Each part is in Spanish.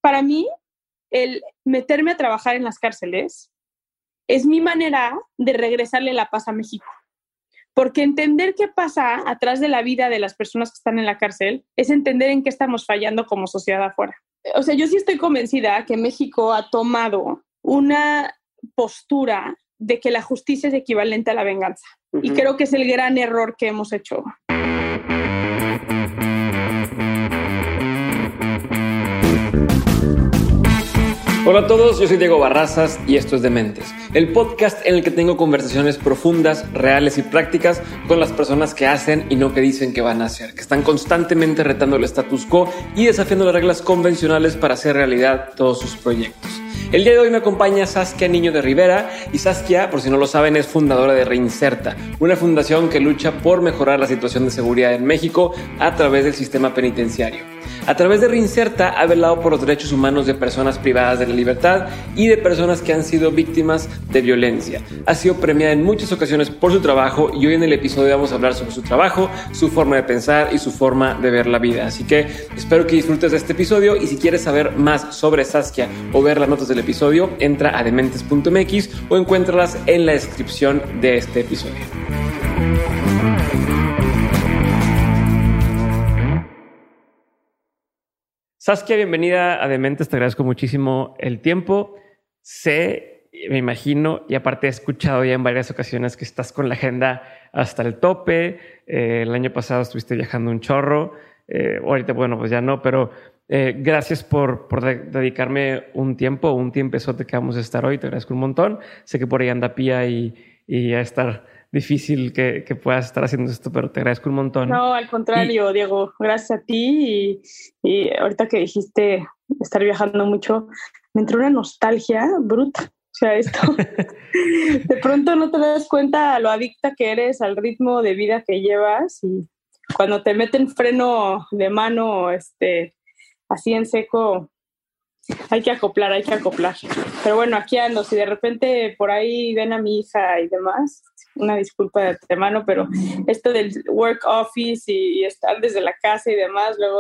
para mí, el meterme a trabajar en las cárceles es mi manera de regresarle la paz a México. Porque entender qué pasa atrás de la vida de las personas que están en la cárcel es entender en qué estamos fallando como sociedad afuera. O sea, yo sí estoy convencida que México ha tomado una postura de que la justicia es equivalente a la venganza. Y creo que es el gran error que hemos hecho. Hola a todos, yo soy Diego Barrazas y esto es Dementes, el podcast en el que tengo conversaciones profundas, reales y prácticas con las personas que hacen y no que dicen que van a hacer, que están constantemente retando el status quo y desafiando las reglas convencionales para hacer realidad todos sus proyectos. El día de hoy me acompaña Saskia Niño de Rivera y Saskia, por si no lo saben, es fundadora de Reinserta, una fundación que lucha por mejorar la situación de seguridad en México a través del sistema penitenciario. A través de Reinserta ha velado por los derechos humanos de personas privadas de la libertad y de personas que han sido víctimas de violencia. Ha sido premiada en muchas ocasiones por su trabajo y hoy en el episodio vamos a hablar sobre su trabajo, su forma de pensar y su forma de ver la vida. Así que espero que disfrutes de este episodio y si quieres saber más sobre Saskia o ver las notas del episodio, entra a dementes.mx o encuéntralas en la descripción de este episodio. Saskia, bienvenida a Dementes, te agradezco muchísimo el tiempo. Sé, me imagino, y aparte he escuchado ya en varias ocasiones que estás con la agenda hasta el tope. El año pasado estuviste viajando un chorro. Ahorita, bueno, pues ya no, pero gracias por dedicarme un tiempezote que vamos a estar hoy. Te agradezco un montón. Sé que por ahí anda Pía y a estar difícil que puedas estar haciendo esto, pero te agradezco un montón. No, al contrario, Diego, gracias a ti y ahorita que dijiste estar viajando mucho, me entró una nostalgia bruta. O sea, esto, de pronto no te das cuenta a lo adicta que eres al ritmo de vida que llevas y cuando te meten freno de mano, así en seco, hay que acoplar. Pero bueno, aquí ando. Si de repente por ahí ven a mi hija y demás, una disculpa de antemano, pero esto del work office y estar desde la casa y demás, luego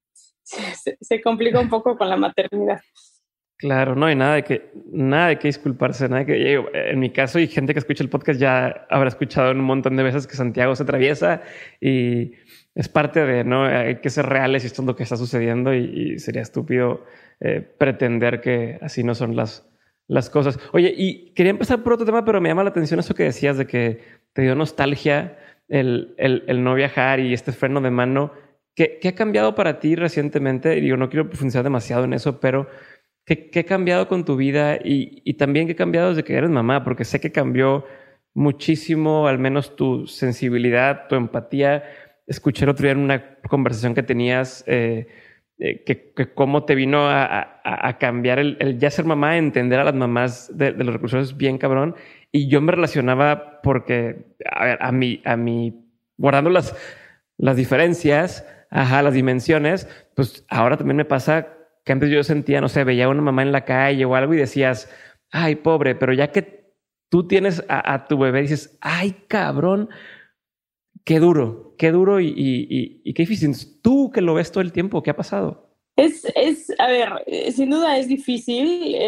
se complica un poco con la maternidad. Claro, no hay nada de que disculparse, en mi caso, y gente que escucha el podcast ya habrá escuchado un montón de veces que Santiago se atraviesa y es parte de, ¿no? Hay que ser reales y esto es lo que está sucediendo y sería estúpido pretender que así no son las cosas. Oye, y quería empezar por otro tema, pero me llama la atención eso que decías de que te dio nostalgia el no viajar y este freno de mano. ¿Qué ha cambiado para ti recientemente? Y yo no quiero profundizar demasiado en eso, pero ¿qué ha cambiado con tu vida? Y también ¿qué ha cambiado desde que eres mamá? Porque sé que cambió muchísimo, al menos tu sensibilidad, tu empatía. Escuché el otro día en una conversación que tenías que cómo te vino a cambiar el ya ser mamá, entender a las mamás de los reclusorios bien cabrón. Y yo me relacionaba porque, a mí guardando las diferencias, las dimensiones, pues ahora también me pasa que antes yo sentía, no sé, veía a una mamá en la calle o algo y decías, ay, pobre, pero ya que tú tienes a tu bebé, dices, ay, cabrón, qué duro y qué difícil. Tú que lo ves todo el tiempo, ¿qué ha pasado? A ver, sin duda es difícil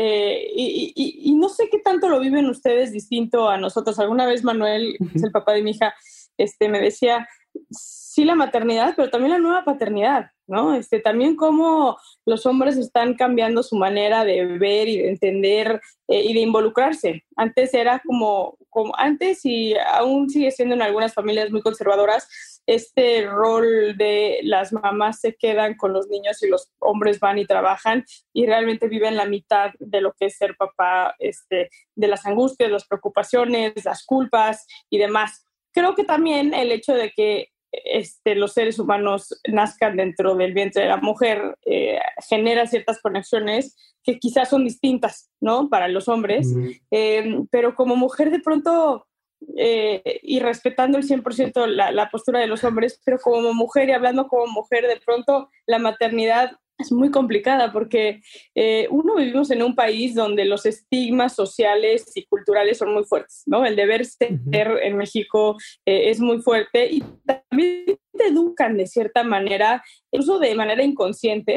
y no sé qué tanto lo viven ustedes distinto a nosotros. Alguna vez Manuel, que es el papá de mi hija, me decía, sí, la maternidad, pero también la nueva paternidad, ¿no? También cómo los hombres están cambiando su manera de ver y de entender y de involucrarse. Antes era como antes y aún sigue siendo en algunas familias muy conservadoras, este rol de las mamás se quedan con los niños y los hombres van y trabajan y realmente viven la mitad de lo que es ser papá, de las angustias, las preocupaciones, las culpas y demás. Creo que también el hecho de que los seres humanos nazcan dentro del vientre de la mujer genera ciertas conexiones que quizás son distintas, ¿no? Para los hombres, pero como mujer de pronto, y respetando el 100% la postura de los hombres, pero como mujer y hablando como mujer, de pronto la maternidad es muy complicada porque vivimos en un país donde los estigmas sociales y culturales son muy fuertes, ¿no? El deber ser en México es muy fuerte y también te educan de cierta manera, incluso de manera inconsciente,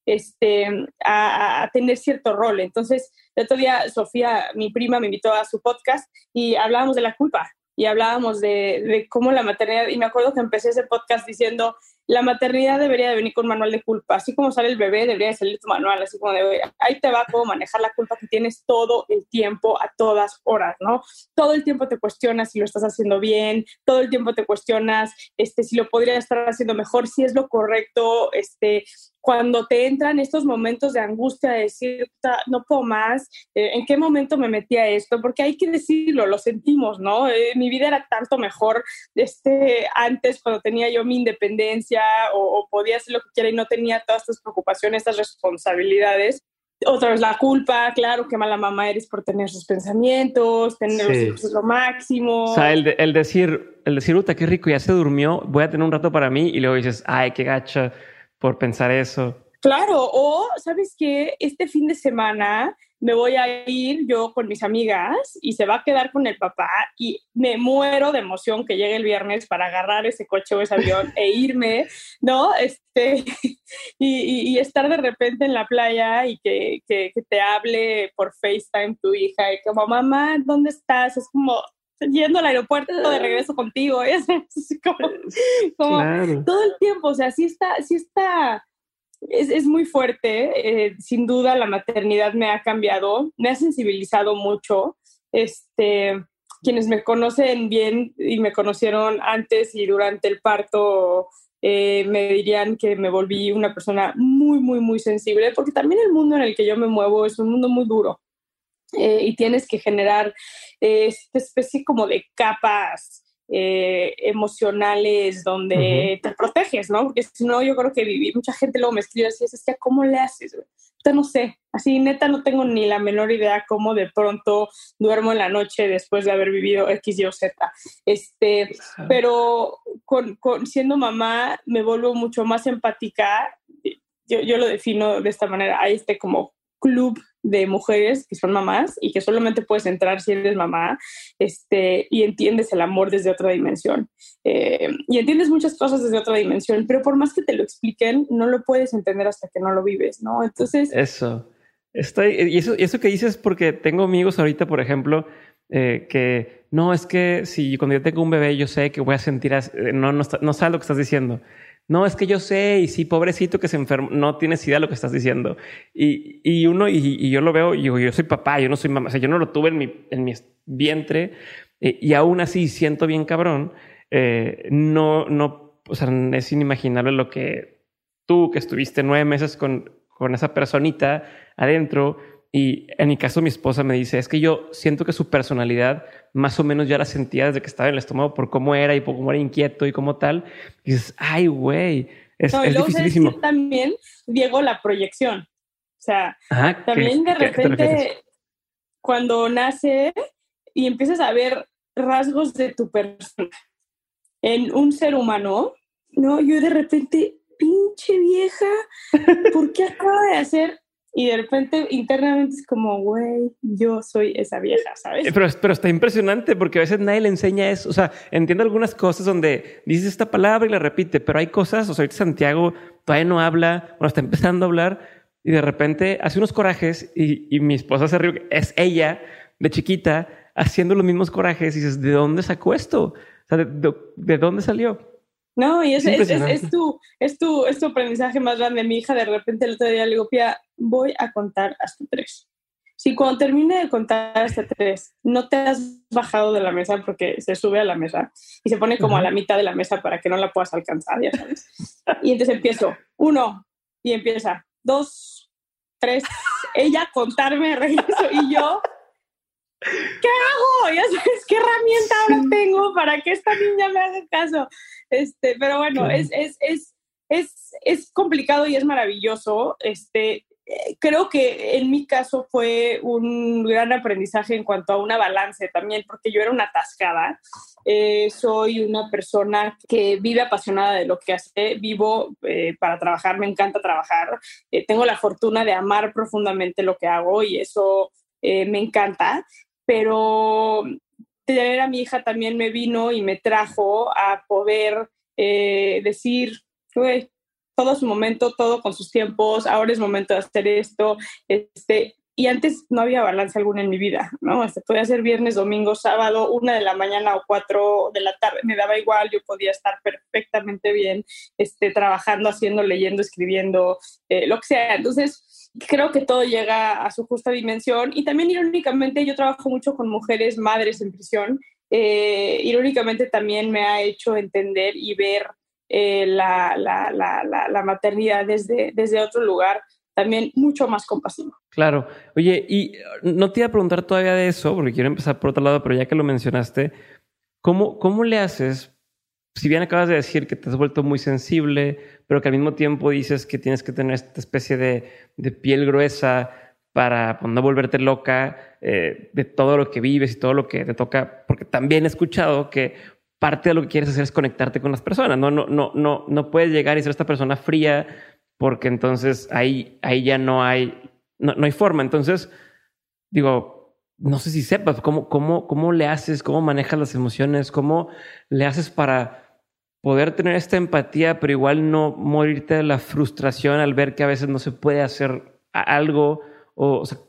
a tener cierto rol. Entonces, el otro día Sofía, mi prima, me invitó a su podcast y hablábamos de la culpa y hablábamos de cómo la maternidad, y me acuerdo que empecé ese podcast diciendo, la maternidad debería de venir con un manual de culpa, así como sale el bebé, debería de salir tu manual, así como de, ahí te va cómo manejar la culpa que tienes todo el tiempo, a todas horas, ¿no? Todo el tiempo te cuestionas si lo estás haciendo bien, todo el tiempo te cuestionas si lo podría estar haciendo mejor, si es lo correcto, cuando te entran estos momentos de angustia de decir, no puedo más, ¿en qué momento me metí a esto? Porque hay que decirlo, lo sentimos, ¿no? Mi vida era tanto mejor antes, cuando tenía yo mi independencia o podía hacer lo que quiera y no tenía todas estas preocupaciones, estas responsabilidades. Otra vez la culpa, claro, qué mala mamá eres por tener sus pensamientos, tener los hijos es lo máximo. O sea, el decir, uta, qué rico, ya se durmió, voy a tener un rato para mí, y luego dices, ay, qué gacha por pensar eso. Claro, o ¿sabes qué? Este fin de semana me voy a ir yo con mis amigas y se va a quedar con el papá y me muero de emoción que llegue el viernes para agarrar ese coche o ese avión e irme, ¿no? Y estar de repente en la playa y que te hable por FaceTime tu hija y como, mamá, ¿dónde estás? Es como yendo al aeropuerto de regreso contigo, es como claro. todo el tiempo, o sea, sí está. Es muy fuerte, sin duda la maternidad me ha cambiado, me ha sensibilizado mucho. Quienes me conocen bien y me conocieron antes y durante el parto me dirían que me volví una persona muy, muy, muy sensible, porque también el mundo en el que yo me muevo es un mundo muy duro y tienes que generar esta especie como de capas emocionales donde te proteges, ¿no? Porque si no, yo creo que mucha gente luego me escribe así, es que ¿cómo le haces? No sé, así neta no tengo ni la menor idea cómo de pronto duermo en la noche después de haber vivido X, Y o Z. Pero siendo mamá me vuelvo mucho más empática. Yo lo defino de esta manera, hay como club de mujeres que son mamás y que solamente puedes entrar si eres mamá, y entiendes el amor desde otra dimensión. Y entiendes muchas cosas desde otra dimensión, pero por más que te lo expliquen, no lo puedes entender hasta que no lo vives, ¿no? Entonces... Y eso que dices, porque tengo amigos ahorita, por ejemplo, que no, es que si cuando yo tengo un bebé yo sé que voy a sentir, no sabes lo que estás diciendo. No, es que yo sé, y sí, pobrecito que se enfermó, no tienes idea de lo que estás diciendo. Y yo lo veo, y digo, yo soy papá, yo no soy mamá, o sea, yo no lo tuve en mi vientre, y aún así siento bien cabrón. O sea, es inimaginable lo que tú, que estuviste 9 meses con esa personita adentro, y en mi caso mi esposa me dice, es que yo siento que su personalidad más o menos ya la sentía desde que estaba en el estamento por cómo era y por cómo era inquieto y como tal. Y dices, ay, güey, es dificilísimo. También, Diego, la proyección. O sea, también de repente cuando nace y empiezas a ver rasgos de tu persona en un ser humano, ¿no? Yo de repente, pinche vieja, ¿por qué acaba de hacer? Y de repente internamente es como, güey, yo soy esa vieja, ¿sabes? Pero está impresionante porque a veces nadie le enseña eso. O sea, entiendo algunas cosas donde dices esta palabra y la repite, pero hay cosas, o sea, ahorita Santiago todavía no habla, bueno, está empezando a hablar y de repente hace unos corajes y mi esposa se ríe. Es ella, de chiquita, haciendo los mismos corajes y dices, ¿de dónde sacó esto? O sea, ¿de dónde salió? No, y es tu aprendizaje más grande. Mi hija de repente el otro día le digo, Pía, voy a contar hasta 3. Si cuando termine de contar hasta 3 no te has bajado de la mesa, porque se sube a la mesa y se pone como a la mitad de la mesa para que no la puedas alcanzar, ya sabes. Y entonces empiezo, 1, y empieza, 2, 3, ella contarme, regreso, y yo... ¿Qué hago? Ya sabes, ¿qué herramienta ahora tengo para que esta niña me haga caso? Pero bueno, claro. es complicado y es maravilloso. Creo que en mi caso fue un gran aprendizaje en cuanto a una balance también, porque yo era una atascada. Soy una persona que vive apasionada de lo que hace, vivo para trabajar, me encanta trabajar. Tengo la fortuna de amar profundamente lo que hago y eso me encanta. Pero tener a mi hija también me vino y me trajo a poder decir, güey, todo a su momento, todo con sus tiempos, ahora es momento de hacer esto, y antes no había balance alguna en mi vida, ¿no? Podía ser viernes, domingo, sábado, 1 de la mañana o 4 de la tarde, me daba igual, yo podía estar perfectamente bien, trabajando, haciendo, leyendo, escribiendo, lo que sea. Entonces, creo que todo llega a su justa dimensión, y también irónicamente yo trabajo mucho con mujeres madres en prisión. Irónicamente también me ha hecho entender y ver la maternidad desde otro lugar, también mucho más compasivo. Claro. Oye, y no te iba a preguntar todavía de eso, porque quiero empezar por otro lado, pero ya que lo mencionaste, ¿cómo le haces? Si bien acabas de decir que te has vuelto muy sensible, pero que al mismo tiempo dices que tienes que tener esta especie de piel gruesa para no volverte loca de todo lo que vives y todo lo que te toca, porque también he escuchado que parte de lo que quieres hacer es conectarte con las personas. No puedes llegar y ser esta persona fría, porque entonces ahí ya no hay forma. Entonces, digo, no sé si sepas cómo le haces, cómo manejas las emociones, cómo le haces para poder tener esta empatía, pero igual no morirte de la frustración al ver que a veces no se puede hacer algo. O sea,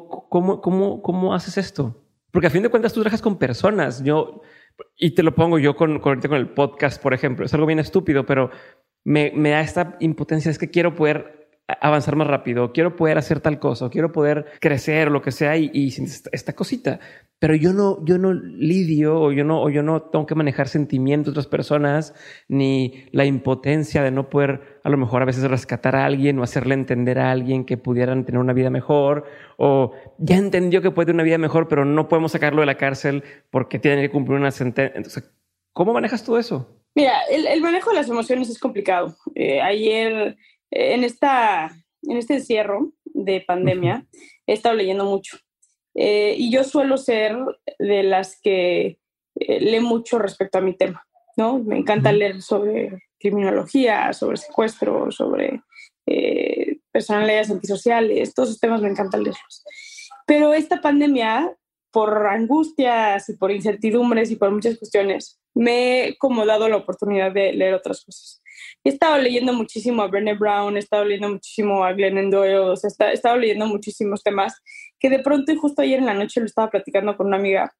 ¿cómo haces esto? Porque a fin de cuentas tú trabajas con personas. Y te lo pongo yo ahorita con el podcast, por ejemplo. Es algo bien estúpido, pero me da esta impotencia. Es que quiero poder avanzar más rápido, quiero poder hacer tal cosa, quiero poder crecer, lo que sea, y esta cosita. Pero yo no lidio, o yo no tengo que manejar sentimientos de otras personas, ni la impotencia de no poder a lo mejor a veces rescatar a alguien o hacerle entender a alguien que pudieran tener una vida mejor, o ya entendió que puede tener una vida mejor, pero no podemos sacarlo de la cárcel porque tiene que cumplir una sentencia. Entonces, ¿cómo manejas todo eso? Mira, el manejo de las emociones es complicado. Ayer, en este encierro de pandemia, he estado leyendo mucho. Y yo suelo ser de las que lee mucho respecto a mi tema, ¿no? Me encanta leer sobre criminología, sobre secuestro, sobre personalidades antisociales, todos esos temas me encanta leerlos. Pero esta pandemia, por angustias y por incertidumbres y por muchas cuestiones, me he como dado la oportunidad de leer otras cosas. He estado leyendo muchísimo a Brené Brown, he estado leyendo muchísimo a Glennon Doyle, o sea, he estado leyendo muchísimos temas que de pronto, y justo ayer en la noche lo estaba platicando con una amiga,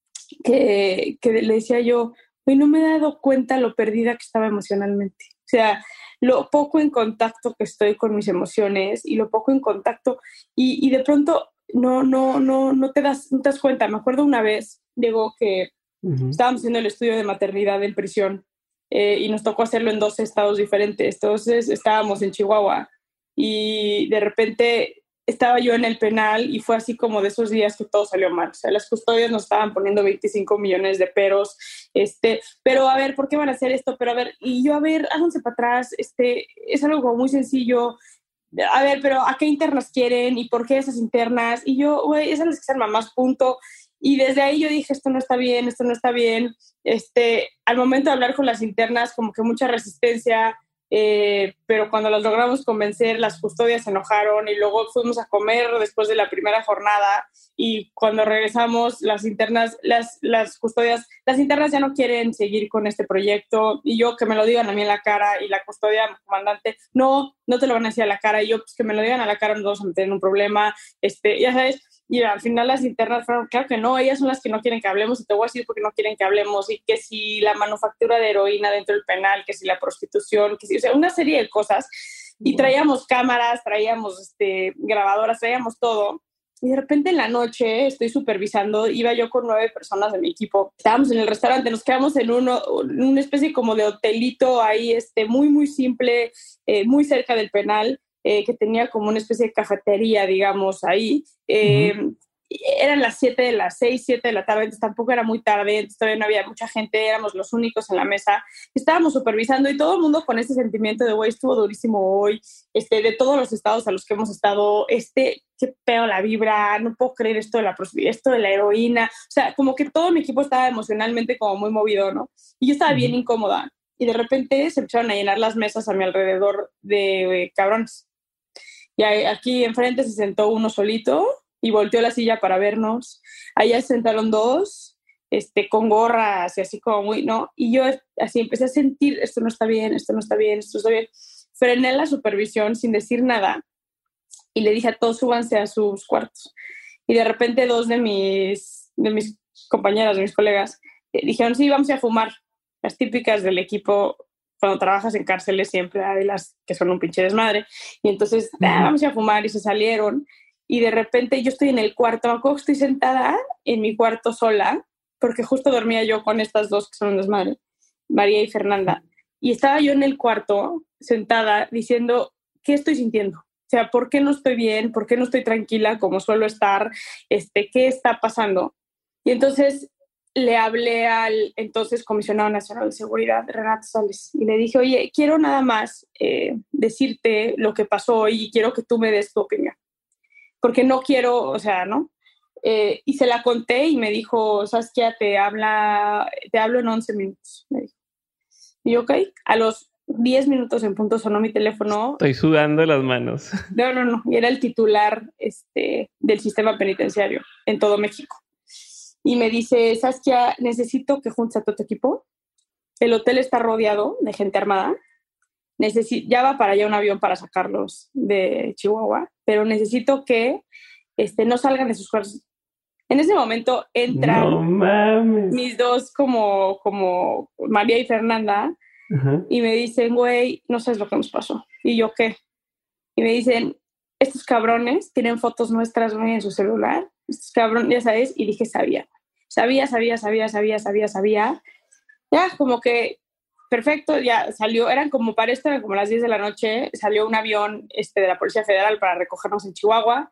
que le decía yo, hoy no me he dado cuenta lo perdida que estaba emocionalmente. O sea, lo poco en contacto que estoy con mis emociones y lo poco en contacto, y de pronto no te das cuenta. Me acuerdo una vez, Diego, que estábamos haciendo el estudio de maternidad en prisión, y nos tocó hacerlo en 2 estados diferentes. Entonces estábamos en Chihuahua y de repente estaba yo en el penal, y fue así como de esos días que todo salió mal. O sea, las custodias nos estaban poniendo 25 millones de peros, pero a ver, ¿por qué van a hacer esto? Pero a ver, y yo, a ver, háganse para atrás, es algo como muy sencillo. A ver, pero ¿a qué internas quieren? ¿Y por qué esas internas? Y yo, güey, esas las que sean mamás, punto. Y desde ahí yo dije, esto no está bien, esto no está bien. Al momento de hablar con las internas, como que mucha resistencia, pero cuando las logramos convencer, las custodias se enojaron, y luego fuimos a comer después de la primera jornada, y cuando regresamos, las internas ya no quieren seguir con este proyecto, y yo, que me lo digan a mí en la cara, y la custodia, comandante, no te lo van a decir a la cara, y yo, pues que me lo digan a la cara, nos vamos a meter en un problema, ya sabes. Y al final las internas fueron, claro que no, ellas son las que no quieren que hablemos, y te voy a decir por qué no quieren que hablemos, y que si la manufactura de heroína dentro del penal, que si la prostitución, que si, o sea, una serie de cosas. Y traíamos cámaras, traíamos grabadoras, traíamos todo. Y de repente en la noche estoy supervisando, iba yo con 9 personas de mi equipo. Estábamos en el restaurante, nos quedamos en una especie como de hotelito ahí, muy, muy simple, muy cerca del penal. Que tenía como una especie de cafetería, digamos, ahí. Eran las 6, 7 de la tarde, entonces tampoco era muy tarde, entonces todavía no había mucha gente, éramos los únicos en la mesa. Estábamos supervisando, y todo el mundo con ese sentimiento de, güey, estuvo durísimo hoy, de todos los estados a los que hemos estado, qué pedo la vibra, no puedo creer esto de la heroína. O sea, como que todo mi equipo estaba emocionalmente como muy movido, ¿no? Y yo estaba bien incómoda. Y de repente se empezaron a llenar las mesas a mi alrededor de cabrones. Y aquí enfrente se sentó uno solito y volteó la silla para vernos. Allá se sentaron 2, con gorras y así como muy, ¿no? Y yo así empecé a sentir, esto no está bien, esto no está bien, esto no está bien. frené la supervisión sin decir nada y le dije a todos, súbanse a sus cuartos. Y de repente dos de mis compañeras, de mis colegas, dijeron, sí, vamos a fumar. Las típicas del equipo, cuando trabajas en cárceles siempre hay las que son un pinche desmadre. Y entonces, vamos a fumar, y se salieron. Y de repente yo estoy en el cuarto, me acuerdo que estoy sentada en mi cuarto sola, porque justo dormía yo con estas dos que son un desmadre, María y Fernanda. Y estaba yo en el cuarto, sentada, diciendo, ¿qué estoy sintiendo? O sea, ¿por qué no estoy bien? ¿Por qué no estoy tranquila como suelo estar? ¿Qué está pasando? Y entonces le hablé al entonces Comisionado Nacional de Seguridad, Renato Sales, y le dije, oye, quiero nada más decirte lo que pasó hoy y quiero que tú me des tu opinión. Porque no quiero, o sea, ¿no? Y se la conté y me dijo, Saskia, te hablo en 11 minutos. Me dijo. Y yo, ok, a los 10 minutos en punto sonó mi teléfono. Estoy sudando las manos. No. Y era el titular del sistema penitenciario en todo México. Y me dice, Saskia, necesito que juntes a todo tu equipo. El hotel está rodeado de gente armada. Ya va para allá un avión para sacarlos de Chihuahua, pero necesito que no salgan de sus cuartos. En ese momento entran mis dos como María y Fernanda. Uh-huh. Y me dicen, güey, no sabes lo que nos pasó. Y yo, ¿qué? Y me dicen, estos cabrones tienen fotos nuestras, güey, en su celular. Estos cabrones, ya sabes. Y dije, sabía. Ya, como que, perfecto, ya salió. Eran como las 10 de la noche. Salió un avión de la Policía Federal para recogernos en Chihuahua.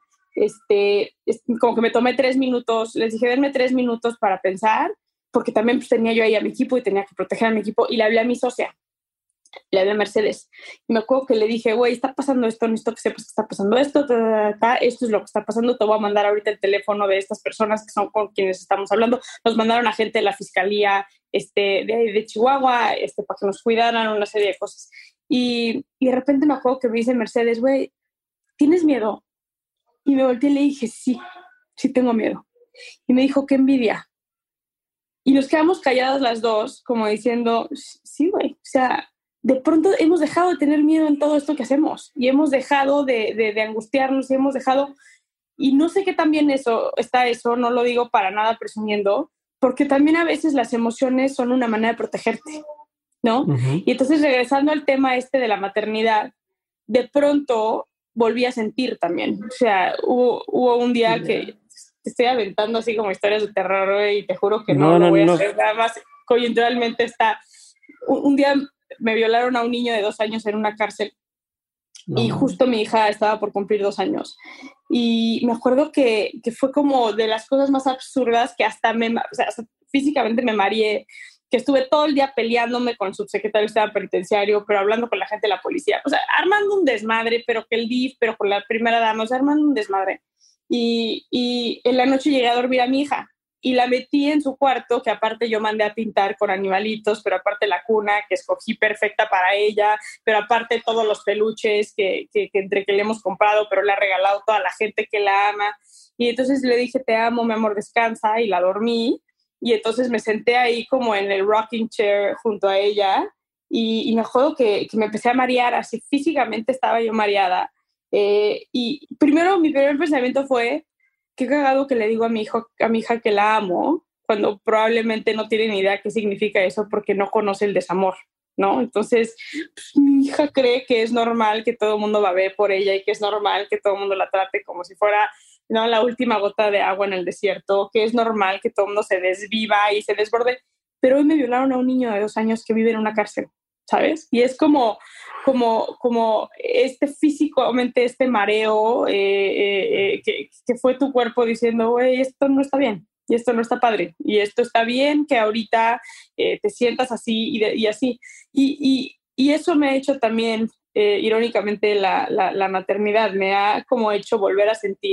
Como que me tomé 3 minutos. Les dije, denme 3 minutos para pensar, porque también pues, tenía yo ahí a mi equipo y tenía que proteger a mi equipo, y le hablé a mi socia, le hablé a Mercedes, y me acuerdo que le dije, güey, está pasando esto, necesito que sepas que está pasando esto, esto es lo que está pasando, te voy a mandar ahorita el teléfono de estas personas que son con quienes estamos hablando. Nos mandaron a gente de la fiscalía de Chihuahua, para que nos cuidaran, una serie de cosas, y de repente me acuerdo que me dice Mercedes, güey, ¿tienes miedo? Y me volteé y le dije, sí tengo miedo. Y me dijo, qué envidia. Y nos quedamos calladas las dos, como diciendo, sí, güey, o sea, de pronto hemos dejado de tener miedo en todo esto que hacemos, y hemos dejado de angustiarnos, y hemos dejado, y no sé qué también eso, no lo digo para nada presumiendo, porque también a veces las emociones son una manera de protegerte, ¿no? Uh-huh. Y entonces, regresando al tema de la maternidad, de pronto volví a sentir también, o sea, hubo un día que te estoy aventando así como historias de terror, güey, y te juro que no lo voy a hacer. Nada más coyunturalmente un día me violaron a un niño de 2 años en una cárcel, y justo mi hija estaba por cumplir 2 años. Y me acuerdo que fue como de las cosas más absurdas, que hasta físicamente me mareé, que estuve todo el día peleándome con el subsecretario del Estado Penitenciario, pero hablando con la gente de la policía, o sea, armando un desmadre, pero que el DIF, pero con la primera dama, o sea, armando un desmadre. Y en la noche llegué a dormir a mi hija y la metí en su cuarto, que aparte yo mandé a pintar con animalitos, pero aparte la cuna que escogí perfecta para ella, pero aparte todos los peluches que entre que le hemos comprado, pero le ha regalado a toda la gente que la ama. Y entonces le dije, te amo, mi amor, descansa, y la dormí. Y entonces me senté ahí como en el rocking chair junto a ella, y me acuerdo que me empecé a marear, así físicamente estaba yo mareada. Y primero mi primer pensamiento fue, qué cagado que le digo a mi hija que la amo, cuando probablemente no tiene ni idea qué significa eso, porque no conoce el desamor, ¿no? Entonces, pues, mi hija cree que es normal que todo el mundo babe por ella, y que es normal que todo el mundo la trate como si fuera, ¿no?, la última gota de agua en el desierto, que es normal que todo el mundo se desviva y se desborde. Pero hoy me violaron a un niño de 2 años que vive en una cárcel, ¿sabes? Y es como físicamente mareo que fue tu cuerpo diciendo, güey, esto no está bien, y esto no está padre, y esto está bien que ahorita te sientas así y así. Y eso me ha hecho también, irónicamente, la maternidad me ha como hecho volver a sentir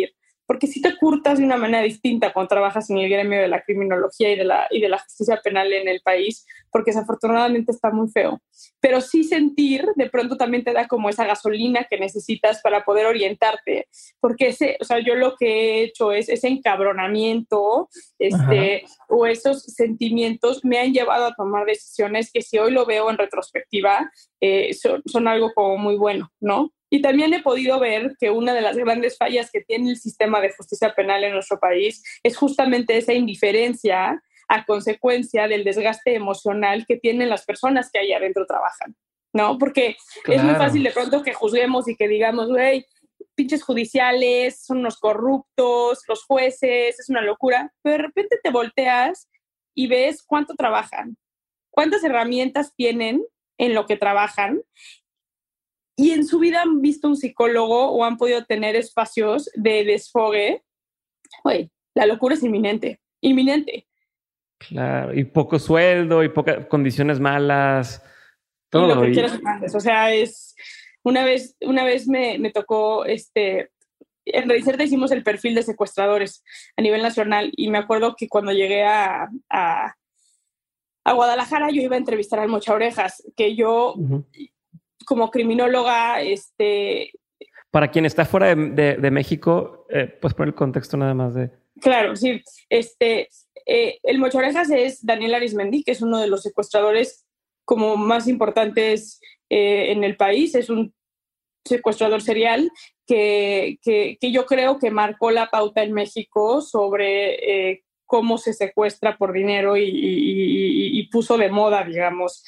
porque sí te curtas de una manera distinta cuando trabajas en el gremio de la criminología y de la justicia penal en el país, porque desafortunadamente está muy feo. Pero sí sentir, de pronto también te da como esa gasolina que necesitas para poder orientarte, porque o sea, yo lo que he hecho es ese encabronamiento, o esos sentimientos me han llevado a tomar decisiones que si hoy lo veo en retrospectiva, son algo como muy bueno, ¿no? Y también he podido ver que una de las grandes fallas que tiene el sistema de justicia penal en nuestro país es justamente esa indiferencia a consecuencia del desgaste emocional que tienen las personas que ahí adentro trabajan, ¿no? Porque es muy fácil de pronto que juzguemos y que digamos, güey, pinches judiciales, son unos corruptos, los jueces, es una locura, pero de repente te volteas y ves cuánto trabajan, cuántas herramientas tienen en lo que trabajan, y en su vida han visto un psicólogo o han podido tener espacios de desfogue. Oye, la locura es inminente, inminente. Claro, y poco sueldo y pocas condiciones malas, todo. Y lo que quieras antes. O sea, una vez me tocó, en Redicerta hicimos el perfil de secuestradores a nivel nacional, y me acuerdo que cuando llegué a Guadalajara yo iba a entrevistar al Mocha Orejas, que yo... como criminóloga, Para quien está fuera de México, pues por el contexto nada más de... Claro, sí. El Mocha Orejas es Daniel Arizmendi, que es uno de los secuestradores como más importantes en el país. Es un secuestrador serial que yo creo que marcó la pauta en México sobre cómo se secuestra por dinero y puso de moda, digamos,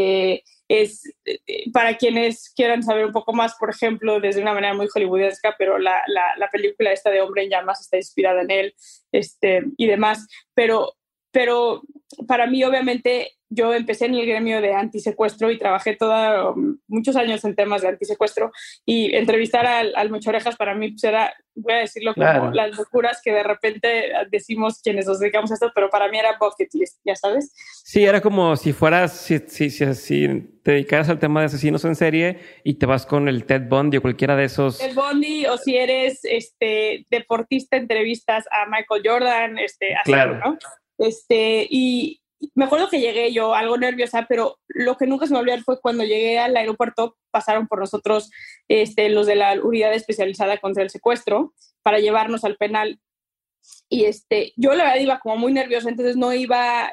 para quienes quieran saber un poco más, por ejemplo, desde una manera muy hollywoodesca, pero la película esta de Hombre en Llamas está inspirada en él, y demás, pero para mí, obviamente, yo empecé en el gremio de antisecuestro y trabajé muchos años en temas de antisecuestro, y entrevistar al Mocha Orejas para mí pues era, voy a decirlo, como las locuras que de repente decimos quienes nos dedicamos a esto, pero para mí era bucket list, ya sabes. Sí, era como si fueras, si te dedicaras al tema de asesinos en serie y te vas con el Ted Bundy o cualquiera de esos. Ted Bundy, o si eres deportista, entrevistas a Michael Jordan, así, claro, ¿no? Y me acuerdo que llegué yo algo nerviosa, pero lo que nunca se me olvidó fue cuando llegué al aeropuerto, pasaron por nosotros los de la unidad especializada contra el secuestro para llevarnos al penal. Y yo la verdad iba como muy nerviosa, entonces no iba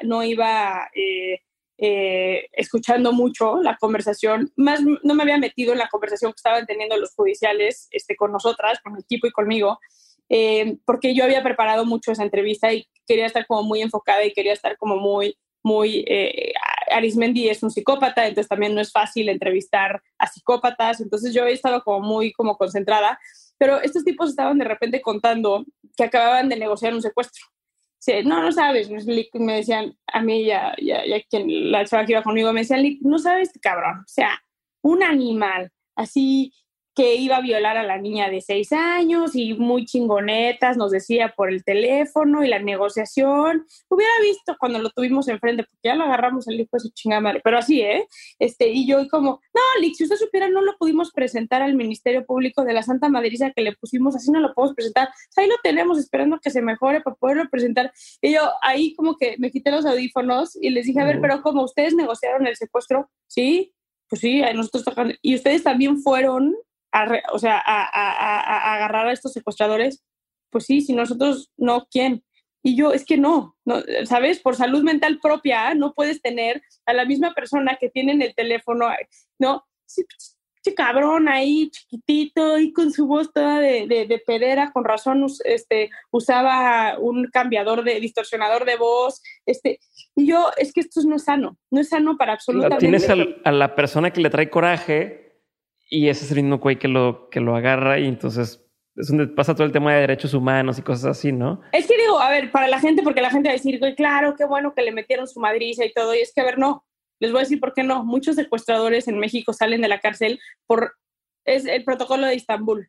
escuchando mucho la conversación, más no me había metido en la conversación que estaban teniendo los judiciales con nosotras, con mi equipo y conmigo, porque yo había preparado mucho esa entrevista y quería estar como muy enfocada y quería estar como muy Arizmendi es un psicópata, entonces también no es fácil entrevistar a psicópatas, entonces yo he estado como muy concentrada, pero estos tipos estaban de repente contando que acababan de negociar un secuestro. Sí, no sabes, me decían a mí ya quien la chava que iba conmigo me decían, no sabes, cabrón, o sea, un animal así que iba a violar a la niña de 6 años y muy chingonetas, nos decía por el teléfono y la negociación. Hubiera visto cuando lo tuvimos enfrente, porque ya lo agarramos el hijo de su chingada madre, pero así, y yo como, no, Lick, si usted supiera, no lo pudimos presentar al Ministerio Público de la Santa Madriza que le pusimos, así no lo podemos presentar. O sea, ahí lo tenemos esperando que se mejore para poderlo presentar. Y yo ahí como que me quité los audífonos y les dije, a ver, pero ¿cómo ustedes negociaron el secuestro? Sí, pues sí, nosotros tocando. Y ustedes también fueron a agarrar a estos secuestradores. Pues sí, si nosotros no, ¿quién? Y yo, es que no, ¿sabes? Por salud mental propia, no puedes tener a la misma persona que tiene en el teléfono, ¿no? Sí, cabrón ahí, chiquitito, y con su voz toda de pedera, con razón, usaba un distorsionador de voz, y yo, es que esto no es sano para absolutamente... Tienes a la persona que le trae coraje, y ese es el mismo güey que lo agarra, y entonces es donde pasa todo el tema de derechos humanos y cosas así, ¿no? Es que digo, a ver, para la gente, porque la gente va a decir, güey, claro, qué bueno que le metieron su madriza y todo, y es que, a ver, no, les voy a decir por qué no. Muchos secuestradores en México salen de la cárcel es el protocolo de Istambul.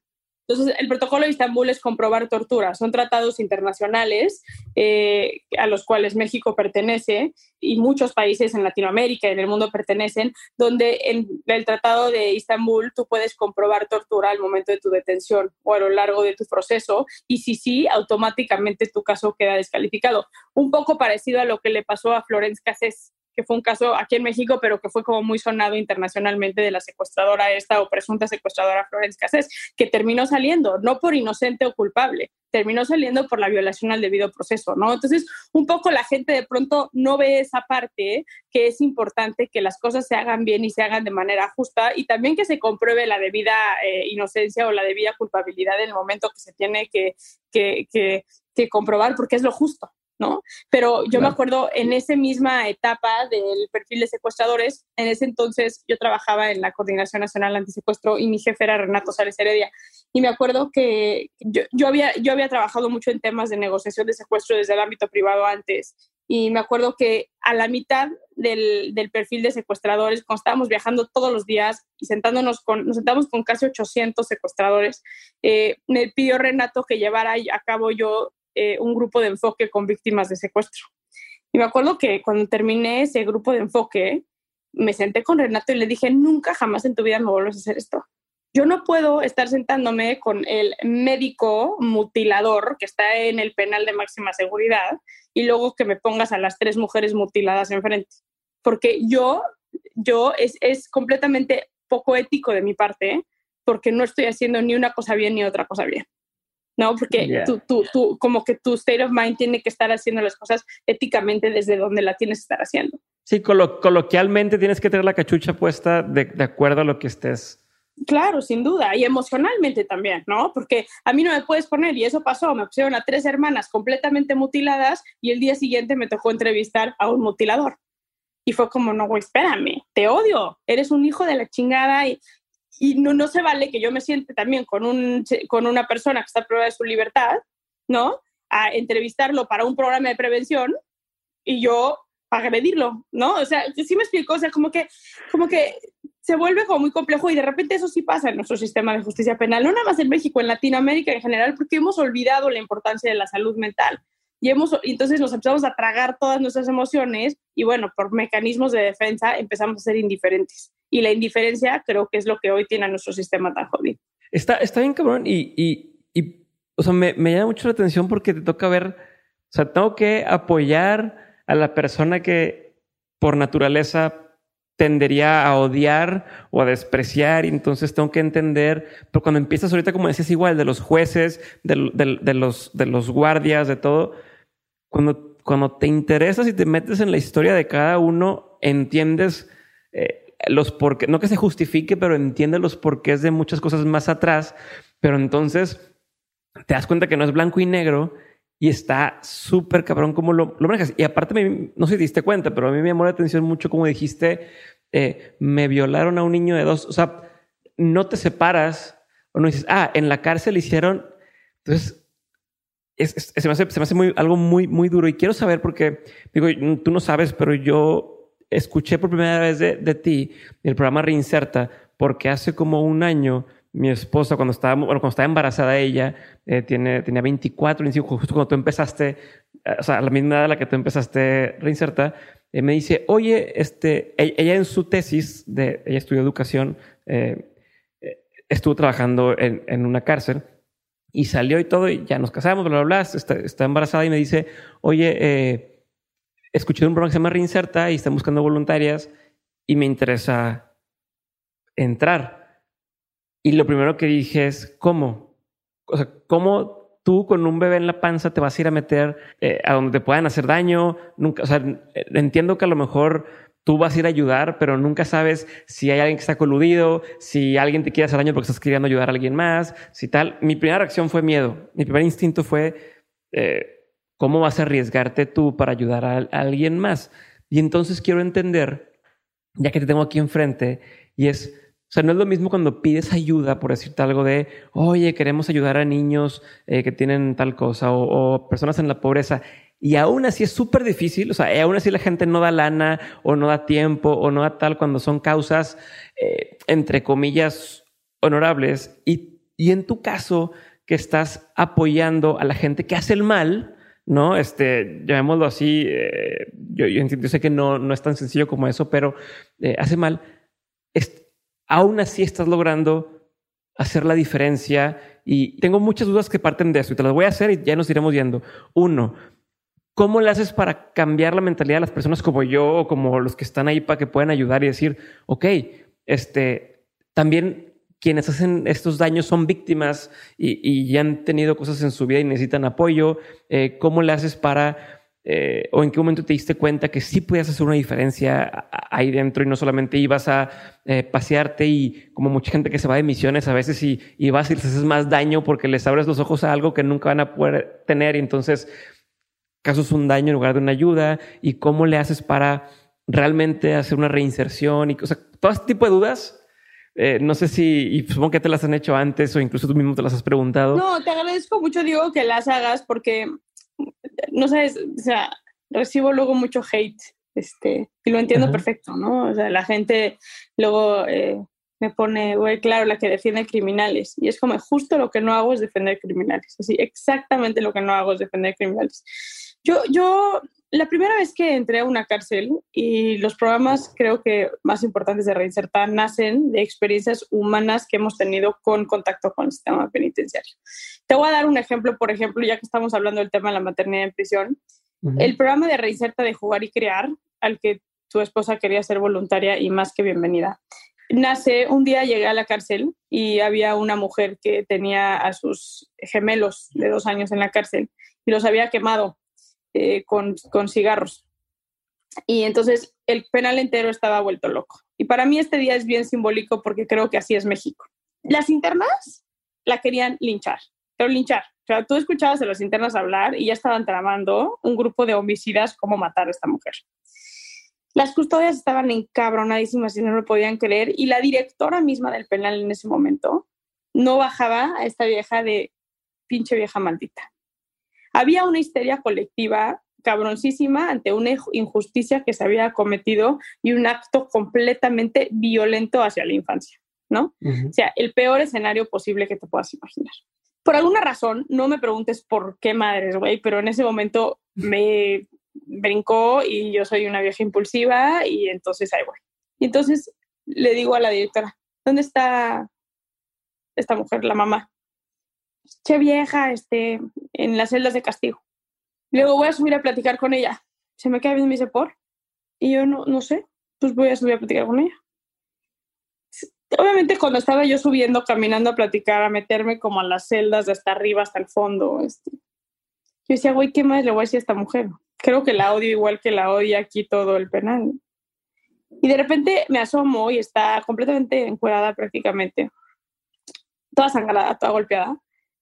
Entonces, el protocolo de Istambul es comprobar tortura. Son tratados internacionales a los cuales México pertenece y muchos países en Latinoamérica y en el mundo pertenecen, donde en el tratado de Istambul tú puedes comprobar tortura al momento de tu detención o a lo largo de tu proceso, y si sí, automáticamente tu caso queda descalificado. Un poco parecido a lo que le pasó a Florence Cassés, que fue un caso aquí en México, pero que fue como muy sonado internacionalmente, de la secuestradora esta o presunta secuestradora Florence Cassés, que terminó saliendo, no por inocente o culpable, terminó saliendo por la violación al debido proceso, ¿no? Entonces, un poco la gente de pronto no ve esa parte, que es importante que las cosas se hagan bien y se hagan de manera justa, y también que se compruebe la debida inocencia o la debida culpabilidad en el momento que se tiene que comprobar, porque es lo justo, ¿no? Pero yo me acuerdo en esa misma etapa del perfil de secuestradores, en ese entonces yo trabajaba en la Coordinación Nacional Antisecuestro y mi jefe era Renato Sales Heredia, y me acuerdo que yo había trabajado mucho en temas de negociación de secuestro desde el ámbito privado antes, y me acuerdo que a la mitad del perfil de secuestradores, cuando estábamos viajando todos los días y nos sentamos con casi 800 secuestradores, me pidió Renato que llevara a cabo yo un grupo de enfoque con víctimas de secuestro. Y me acuerdo que cuando terminé ese grupo de enfoque, me senté con Renato y le dije, nunca jamás en tu vida me vuelvas a hacer esto. Yo no puedo estar sentándome con el médico mutilador que está en el penal de máxima seguridad y luego que me pongas a las 3 mujeres mutiladas enfrente. Porque es completamente poco ético de mi parte, porque no estoy haciendo ni una cosa bien ni otra cosa bien. ¿No? Porque tú, como que tu state of mind tiene que estar haciendo las cosas éticamente desde donde la tienes que estar haciendo. Sí, coloquialmente tienes que tener la cachucha puesta de acuerdo a lo que estés. Claro, sin duda, y emocionalmente también, ¿no? Porque a mí no me puedes poner, y eso pasó, me pusieron a 3 hermanas completamente mutiladas y el día siguiente me tocó entrevistar a un mutilador. Y fue como, no, güey, espérame, te odio, eres un hijo de la chingada y no se vale que yo me siente también con una persona que está a prueba de su libertad, ¿no? A entrevistarlo para un programa de prevención y yo agredirlo, ¿no? O sea, sí me explico, o sea, como que se vuelve como muy complejo y de repente eso sí pasa en nuestro sistema de justicia penal, no nada más en México, en Latinoamérica en general, porque hemos olvidado la importancia de la salud mental. Y entonces nos empezamos a tragar todas nuestras emociones y bueno, por mecanismos de defensa empezamos a ser indiferentes. Y la indiferencia creo que es lo que hoy tiene a nuestro sistema tan jodido. Está bien cabrón y o sea, me llama mucho la atención porque te toca ver, o sea, tengo que apoyar a la persona que por naturaleza tendería a odiar o a despreciar, y entonces tengo que entender, pero cuando empiezas ahorita, como decías, igual de los jueces, de los guardias, de todo, cuando te interesas y te metes en la historia de cada uno, entiendes los porqués, no que se justifique, pero entiendes los porqués de muchas cosas más atrás, pero entonces te das cuenta que no es blanco y negro y está súper cabrón cómo lo manejas. Y aparte, no sé si te diste cuenta, pero a mí me llamó la atención mucho como dijiste, me violaron a un niño de 2, o sea, no te separas o no dices, en la cárcel hicieron, entonces se me hace algo muy, muy duro y quiero saber porque, digo, tú no sabes, pero yo escuché por primera vez de ti el programa Reinserta porque hace como un año mi esposa, cuando estaba embarazada ella, tenía 24, 25, justo cuando tú empezaste, o sea, a la misma edad a la que tú empezaste Reinserta, me dice, oye, ella en su tesis, ella estudió educación, estuvo trabajando en una cárcel y salió y todo y ya nos casamos, bla, bla, bla, está embarazada y me dice, oye, escuché un programa que se llama Reinserta y están buscando voluntarias y me interesa entrar. Y lo primero que dije es, ¿cómo? O sea, ¿cómo tú con un bebé en la panza te vas a ir a meter a donde te puedan hacer daño? Nunca, o sea, entiendo que a lo mejor tú vas a ir a ayudar, pero nunca sabes si hay alguien que está coludido, si alguien te quiere hacer daño porque estás queriendo ayudar a alguien más, si tal. Mi primera reacción fue miedo. Mi primer instinto fue, ¿cómo vas a arriesgarte tú para ayudar a alguien más? Y entonces quiero entender, ya que te tengo aquí enfrente, y es... O sea, no es lo mismo cuando pides ayuda, por decirte algo de, oye, queremos ayudar a niños que tienen tal cosa o personas en la pobreza. Y aún así es súper difícil. O sea, aún así la gente no da lana o no da tiempo o no da tal cuando son causas, entre comillas, honorables. Y Y en tu caso, que estás apoyando a la gente que hace el mal, ¿no? Llamémoslo así, yo sé que no es tan sencillo como eso, pero hace mal. Aún así estás logrando hacer la diferencia y tengo muchas dudas que parten de eso y te las voy a hacer y ya nos iremos yendo. Uno, ¿cómo le haces para cambiar la mentalidad de las personas como yo o como los que están ahí para que puedan ayudar y decir, ok, también quienes hacen estos daños son víctimas y ya han tenido cosas en su vida y necesitan apoyo? ¿Cómo le haces para, o en qué momento te diste cuenta que sí podías hacer una diferencia ahí dentro y no solamente ibas a pasearte y como mucha gente que se va de misiones a veces y vas y les haces más daño porque les abres los ojos a algo que nunca van a poder tener y entonces causas un daño en lugar de una ayuda? ¿Y cómo le haces para realmente hacer una reinserción? Y, o sea, todo este tipo de dudas. No sé si, y supongo que te las han hecho antes o incluso tú mismo te las has preguntado. No, te agradezco mucho, Diego, que las hagas porque, no sabes, o sea, recibo luego mucho hate, y lo entiendo perfecto, ¿no? O sea, la gente luego me pone, güey, claro, la que defiende criminales. Y es como, justo lo que no hago es defender criminales. Así, exactamente lo que no hago es defender criminales. Yo la primera vez que entré a una cárcel, y los programas creo que más importantes de reinsertar nacen de experiencias humanas que hemos tenido con contacto con el sistema penitenciario. Te voy a dar un ejemplo, por ejemplo, ya que estamos hablando del tema de la maternidad en prisión. El programa de Reinserta de Jugar y Crear, al que tu esposa quería ser voluntaria y más que bienvenida, nace, un día llegué a la cárcel y había una mujer que tenía a sus gemelos de 2 años en la cárcel y los había quemado con cigarros. Y entonces el penal entero estaba vuelto loco. Y para mí este día es bien simbólico porque creo que así es México. Las internas la querían linchar, pero linchar. O sea, tú escuchabas a las internas hablar y ya estaban tramando un grupo de homicidas cómo matar a esta mujer. Las custodias estaban encabronadísimas y no lo podían creer. Y la directora misma del penal en ese momento no bajaba a esta vieja de pinche vieja maldita. Había una histeria colectiva cabroncísima ante una injusticia que se había cometido y un acto completamente violento hacia la infancia, ¿no? O sea, el peor escenario posible que te puedas imaginar. Por alguna razón, no me preguntes por qué madres, güey, pero en ese momento me brincó y yo soy una vieja impulsiva y entonces ahí voy. Y entonces le digo a la directora, ¿dónde está esta mujer, la mamá? Che vieja, en las celdas de castigo. Luego voy a subir a platicar con ella. Se me queda viendo y me dice, ¿por? Y yo no sé, pues voy a subir a platicar con ella. Obviamente cuando estaba yo subiendo, caminando a platicar, a meterme como a las celdas de hasta arriba, hasta el fondo, yo decía, güey, ¿qué más le voy a decir a esta mujer? Creo que la odio igual que la odia aquí todo el penal. Y de repente me asomo y está completamente encuerada prácticamente, toda sangrada, toda golpeada,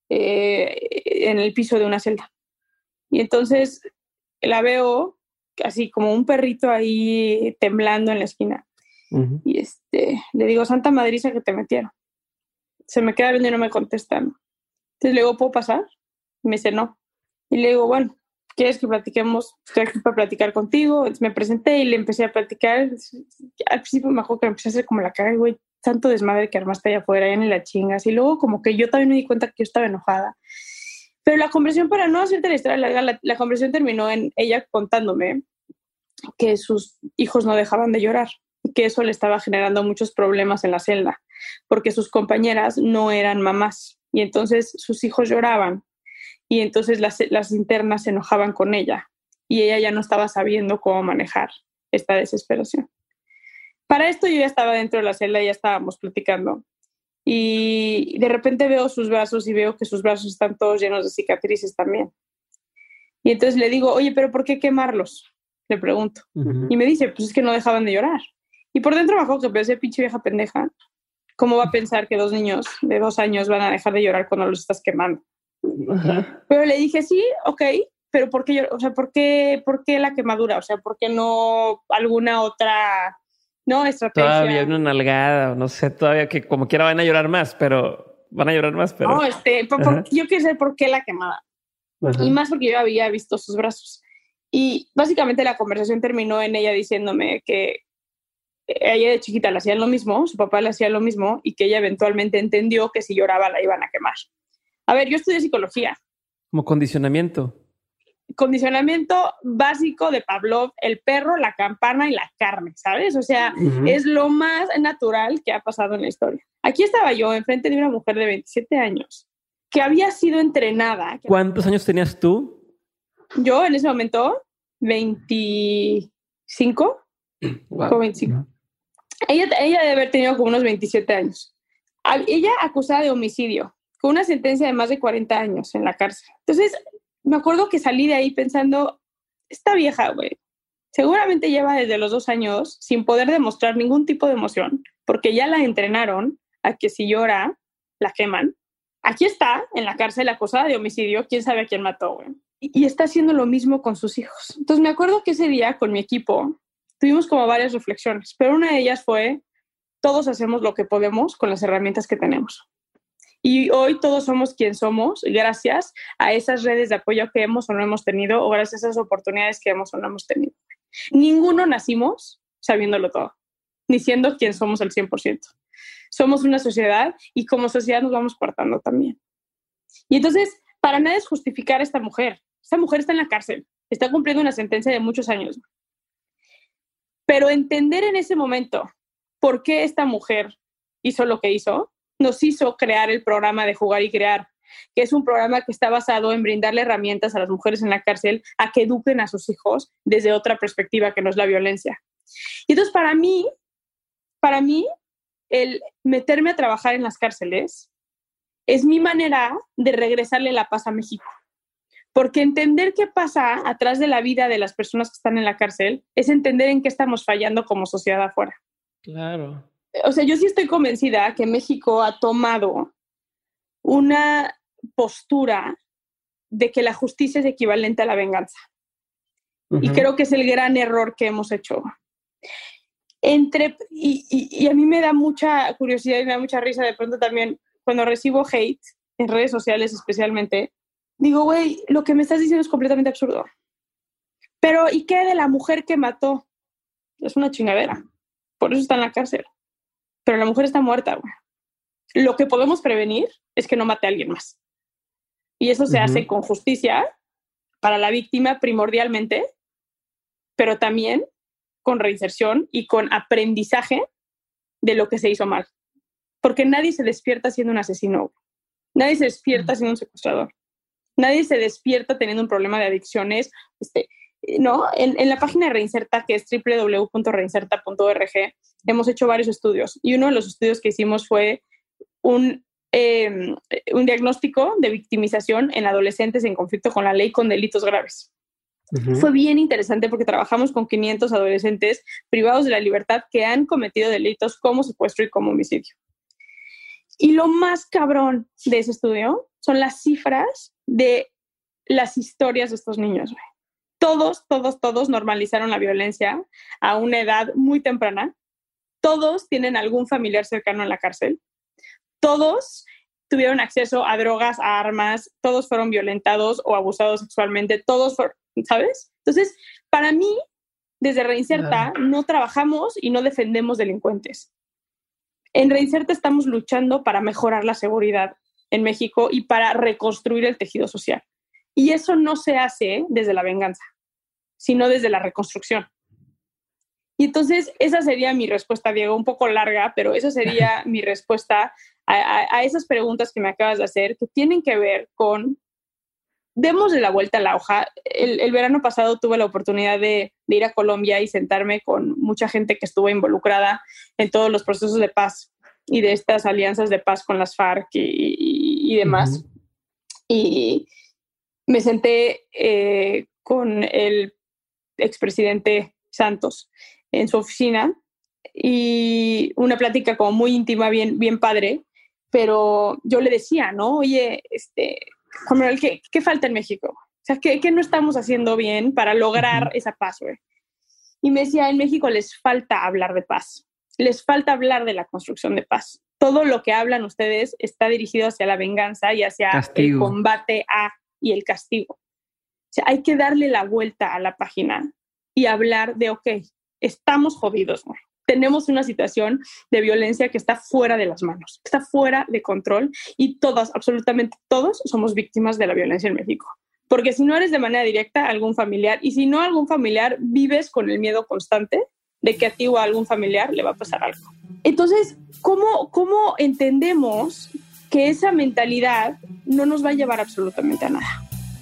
en el piso de una celda. Y entonces la veo así como un perrito ahí temblando en la esquina. Y le digo, Santa Madriza, que te metieron. Se me queda viendo y no me contestan. Entonces le digo, ¿puedo pasar? Y me dice, no. Y le digo, bueno, ¿quieres que platiquemos? Estoy aquí para platicar contigo. Entonces me presenté y le empecé a platicar. Al principio me acuerdo que me empecé a hacer como la cara, güey, tanto desmadre que armaste allá afuera, ya ni la chingas. Y luego como que yo también me di cuenta que yo estaba enojada. Pero la conversación, para no hacerte la historia larga, la conversación terminó en ella contándome que sus hijos no dejaban de llorar y que eso le estaba generando muchos problemas en la celda, porque sus compañeras no eran mamás y entonces sus hijos lloraban y entonces las internas se enojaban con ella y ella ya no estaba sabiendo cómo manejar esta desesperación. Para esto yo ya estaba dentro de la celda y ya estábamos platicando. Y de repente veo sus brazos y veo que sus brazos están todos llenos de cicatrices también. Y entonces le digo, oye, ¿pero por qué quemarlos? Le pregunto. Y me dice, pues es que no dejaban de llorar. Y por dentro me acuerdo que pensé, pinche vieja pendeja, ¿cómo va a pensar que 2 niños de 2 años van a dejar de llorar cuando los estás quemando? Pero le dije, sí, ok, pero ¿por qué o sea, ¿por qué la quemadura? O sea, ¿por qué no alguna otra... No, estrategia. Todavía una nalgada, no sé, todavía que como quiera van a llorar más, pero... No, yo quiero saber por qué la quemada. Y más porque yo había visto sus brazos. Y básicamente la conversación terminó en ella diciéndome que ella de chiquita le hacían lo mismo, su papá le hacía lo mismo y que ella eventualmente entendió que si lloraba la iban a quemar. A ver, yo estudié psicología. Como condicionamiento. Condicionamiento básico de Pavlov, el perro, la campana y la carne, ¿sabes? O sea, es lo más natural que ha pasado en la historia. Aquí estaba yo enfrente de una mujer de 27 años que había sido entrenada. ¿Cuántos años tenías tú? Yo en ese momento, 25. Wow. Como 25. Ella debe haber tenido como unos 27 años. Ella acusada de homicidio, con una sentencia de más de 40 años en la cárcel. Entonces, me acuerdo que salí de ahí pensando, esta vieja, güey, seguramente lleva desde los 2 años sin poder demostrar ningún tipo de emoción, porque ya la entrenaron a que si llora, la queman. Aquí está, en la cárcel, acusada de homicidio, quién sabe a quién mató, güey. Y está haciendo lo mismo con sus hijos. Entonces, me acuerdo que ese día, con mi equipo, tuvimos como varias reflexiones, pero una de ellas fue, todos hacemos lo que podemos con las herramientas que tenemos. Y hoy todos somos quien somos gracias a esas redes de apoyo que hemos o no hemos tenido o gracias a esas oportunidades que hemos o no hemos tenido. Ninguno nacimos sabiéndolo todo, ni siendo quien somos al 100%. Somos una sociedad y como sociedad nos vamos cortando también. Y entonces, para nada es justificar a esta mujer. Esta mujer está en la cárcel, está cumpliendo una sentencia de muchos años. Pero entender en ese momento por qué esta mujer hizo lo que hizo, nos hizo crear el programa de Jugar y Crear, que es un programa que está basado en brindarle herramientas a las mujeres en la cárcel a que eduquen a sus hijos desde otra perspectiva que no es la violencia. Y entonces para mí, el meterme a trabajar en las cárceles es mi manera de regresarle la paz a México. Porque entender qué pasa atrás de la vida de las personas que están en la cárcel es entender en qué estamos fallando como sociedad afuera. Claro. O sea, yo sí estoy convencida que México ha tomado una postura de que la justicia es equivalente a la venganza. Y creo que es el gran error que hemos hecho. Y a mí me da mucha curiosidad y me da mucha risa de pronto también cuando recibo hate en redes sociales especialmente. Digo, güey, lo que me estás diciendo es completamente absurdo. Pero, ¿y qué de la mujer que mató? Es una chingadera. Por eso está en la cárcel. Pero la mujer está muerta, güey. Lo que podemos prevenir es que no mate a alguien más. Y eso se hace con justicia para la víctima primordialmente, pero también con reinserción y con aprendizaje de lo que se hizo mal. Porque nadie se despierta siendo un asesino. Nadie se despierta siendo un secuestrador. Nadie se despierta teniendo un problema de adicciones. ¿No? En la página de Reinserta, que es www.reinserta.org, hemos hecho varios estudios. Y uno de los estudios que hicimos fue un diagnóstico de victimización en adolescentes en conflicto con la ley con delitos graves. Fue bien interesante porque trabajamos con 500 adolescentes privados de la libertad que han cometido delitos como secuestro y como homicidio. Y lo más cabrón de ese estudio son las cifras de las historias de estos niños. Todos normalizaron la violencia a una edad muy temprana. Todos tienen algún familiar cercano en la cárcel. Todos tuvieron acceso a drogas, a armas. Todos fueron violentados o abusados sexualmente. Todos fueron, ¿sabes? Entonces, para mí, desde Reinserta, no trabajamos y no defendemos delincuentes. En Reinserta estamos luchando para mejorar la seguridad en México y para reconstruir el tejido social. Y eso no se hace desde la venganza, sino desde la reconstrucción. Y entonces esa sería mi respuesta, Diego, un poco larga, pero esa sería mi respuesta a esas preguntas que me acabas de hacer, que tienen que ver con, démosle la vuelta a la hoja. El verano pasado tuve la oportunidad de ir a Colombia y sentarme con mucha gente que estuvo involucrada en todos los procesos de paz y de estas alianzas de paz con las FARC y demás. Y me senté con el expresidente Santos en su oficina y una plática como muy íntima, bien padre, pero yo le decía, ¿no? Oye, Juan Manuel, ¿qué falta en México? O sea, ¿qué no estamos haciendo bien para lograr esa paz, güey? Y me decía, en México les falta hablar de paz, les falta hablar de la construcción de paz. Todo lo que hablan ustedes está dirigido hacia la venganza y hacia el combate y el castigo. O sea, hay que darle la vuelta a la página y hablar de, ok, estamos jodidos, güey. tenemos una situación de violencia que está fuera de las manos, está fuera de control y todas, absolutamente todos, somos víctimas de la violencia en México. Porque si no eres de manera directa, algún familiar, y si no algún familiar, vives con el miedo constante de que a ti o a algún familiar le va a pasar algo. Entonces, ¿cómo entendemos que esa mentalidad no nos va a llevar absolutamente a nada?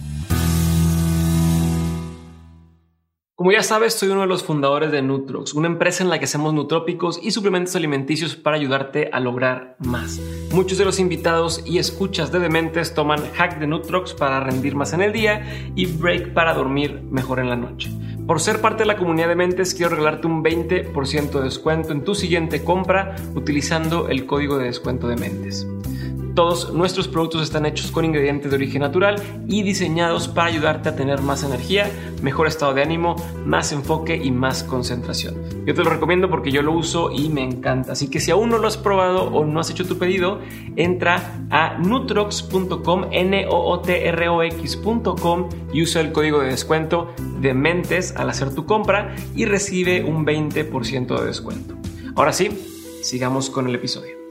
Como ya sabes, soy uno de los fundadores de Nutrox, una empresa en la que hacemos nutrópicos y suplementos alimenticios para ayudarte a lograr más. Muchos de los invitados y escuchas de Dementes toman hack de Nutrox para rendir más en el día y break para dormir mejor en la noche. Por ser parte de la comunidad de Mentes, quiero regalarte un 20% de descuento en tu siguiente compra utilizando el código de descuento de Mentes. Todos nuestros productos están hechos con ingredientes de origen natural y diseñados para ayudarte a tener más energía, mejor estado de ánimo, más enfoque y más concentración. Yo te lo recomiendo porque yo lo uso y me encanta. Así que si aún no lo has probado o no has hecho tu pedido, entra a nutrox.com, nootrox.com y usa el código de descuento de Mentes al hacer tu compra y recibe un 20% de descuento. Ahora sí, sigamos con el episodio.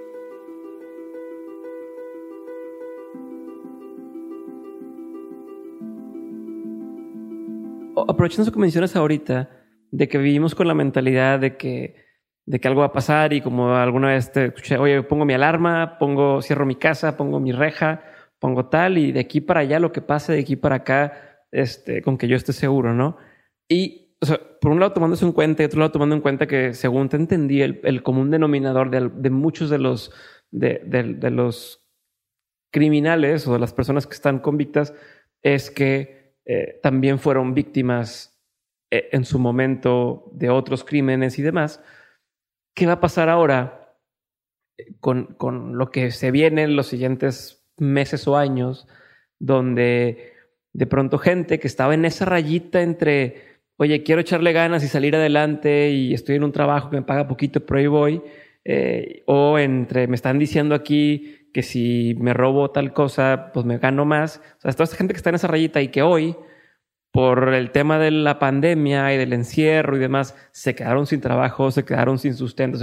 Aprovechando eso que mencionas ahorita, de que vivimos con la mentalidad de que algo va a pasar y como alguna vez te escuché, oye, pongo mi alarma, cierro mi casa, pongo mi reja, pongo tal y de aquí para allá lo que pase, de aquí para acá, con que yo esté seguro, ¿no? Y, o sea, por un lado tomando eso en cuenta y otro lado tomando en cuenta que según te entendí, el común denominador de muchos de los criminales o de las personas que están convictas es que también fueron víctimas en su momento de otros crímenes y demás. ¿Qué va a pasar ahora con lo que se viene en los siguientes meses o años, donde de pronto gente que estaba en esa rayita entre, oye, quiero echarle ganas y salir adelante y estoy en un trabajo que me paga poquito, pero ahí voy, o entre me están diciendo aquí que si me robo tal cosa, pues me gano más. O sea, toda esta gente que está en esa rayita y que hoy, por el tema de la pandemia y del encierro y demás, se quedaron sin trabajo, se quedaron sin sustento,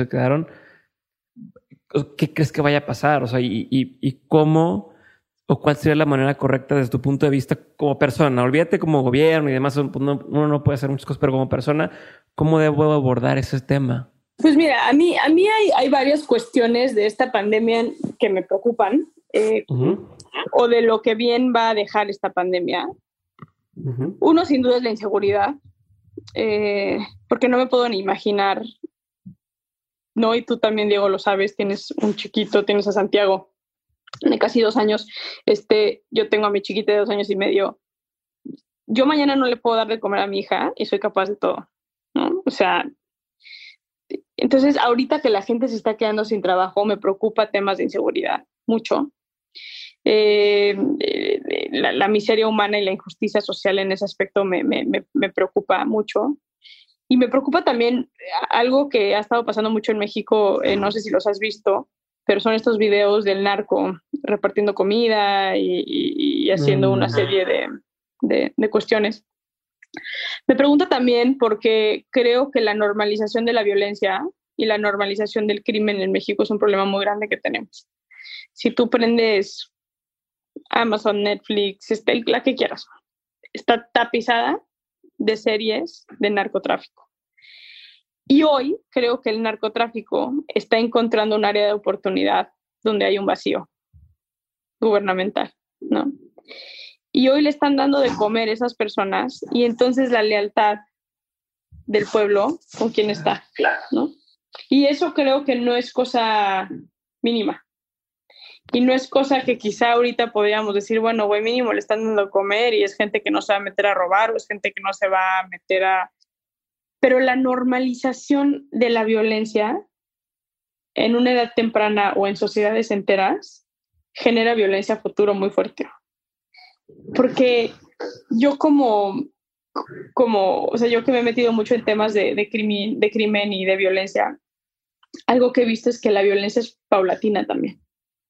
¿qué crees que vaya a pasar? O sea, y cómo o cuál sería la manera correcta desde tu punto de vista como persona. Olvídate como gobierno y demás, uno no puede hacer muchas cosas, pero como persona, ¿cómo debo abordar ese tema? Pues mira, a mí hay varias cuestiones de esta pandemia que me preocupan, o de lo que bien va a dejar esta pandemia. Uno, sin duda, es la inseguridad, porque no me puedo ni imaginar, ¿no? Y tú también, Diego, lo sabes, tienes un chiquito, tienes a Santiago de casi 2 años, yo tengo a mi chiquita de 2 años y medio. Yo mañana no le puedo dar de comer a mi hija y soy capaz de todo, ¿no? O sea, entonces ahorita que la gente se está quedando sin trabajo, me preocupa temas de inseguridad, mucho. La miseria humana y la injusticia social en ese aspecto me preocupa mucho. Y me preocupa también algo que ha estado pasando mucho en México, no sé si los has visto, pero son estos videos del narco repartiendo comida y haciendo una serie de cuestiones. Me pregunta también porque creo que la normalización de la violencia y la normalización del crimen en México es un problema muy grande que tenemos. Si tú prendes Amazon, Netflix, la que quieras, está tapizada de series de narcotráfico. Y hoy creo que el narcotráfico está encontrando un área de oportunidad donde hay un vacío gubernamental, ¿no? Y hoy le están dando de comer a esas personas y entonces la lealtad del pueblo con quién está, ¿no? Y eso creo que no es cosa mínima. Y no es cosa que quizá ahorita podríamos decir, bueno, güey, mínimo le están dando de comer y es gente que no se va a meter a robar o es gente que no se va a meter a... Pero la normalización de la violencia en una edad temprana o en sociedades enteras genera violencia a futuro muy fuerte. Porque yo o sea, yo que me he metido mucho en temas de crimen y de violencia, algo que he visto es que la violencia es paulatina también.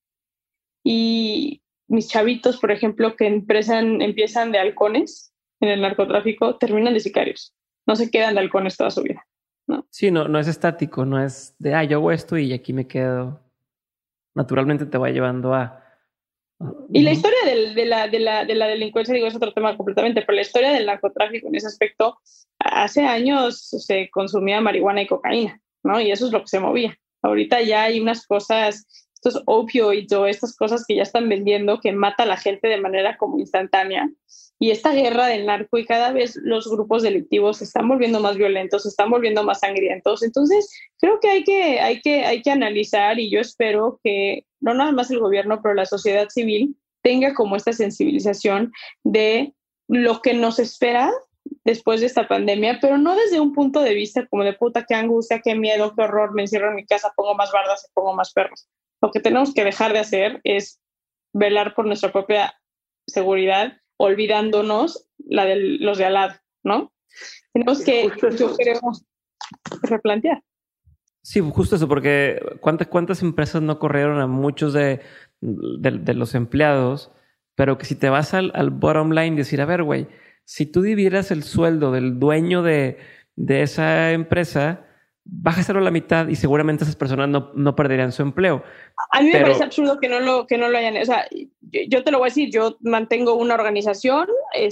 Y mis chavitos, por ejemplo, que empiezan de halcones en el narcotráfico, terminan de sicarios. No se quedan de halcones toda su vida, ¿no? Sí, no es estático, no es de, yo hago esto y aquí me quedo. Naturalmente te va llevando a... Y la historia de la delincuencia, digo, es otro tema completamente, pero la historia del narcotráfico en ese aspecto, hace años se consumía marihuana y cocaína, ¿no? Y eso es lo que se movía. Ahorita ya hay unas cosas, estos opioides o estas cosas que ya están vendiendo que mata a la gente de manera como instantánea. Y esta guerra del narco y cada vez los grupos delictivos se están volviendo más violentos, se están volviendo más sangrientos. Entonces, creo que hay que analizar y yo espero que no nada más el gobierno, pero la sociedad civil tenga como esta sensibilización de lo que nos espera después de esta pandemia, pero no desde un punto de vista como de puta, qué angustia, qué miedo, qué horror, me encierro en mi casa, pongo más bardas y pongo más perros. Lo que tenemos que dejar de hacer es velar por nuestra propia seguridad, olvidándonos la de los de al lado, ¿no? Tenemos que, yo creo, replantear. Sí, justo eso, porque ¿cuántas empresas no corrieron a muchos de los empleados? Pero que si te vas al bottom line, decir, a ver, güey, si tú dividieras el sueldo del dueño de esa empresa, bájaselo a la mitad y seguramente esas personas no perderían su empleo. A mí me parece absurdo que no lo hayan... O sea, yo te lo voy a decir, yo mantengo una organización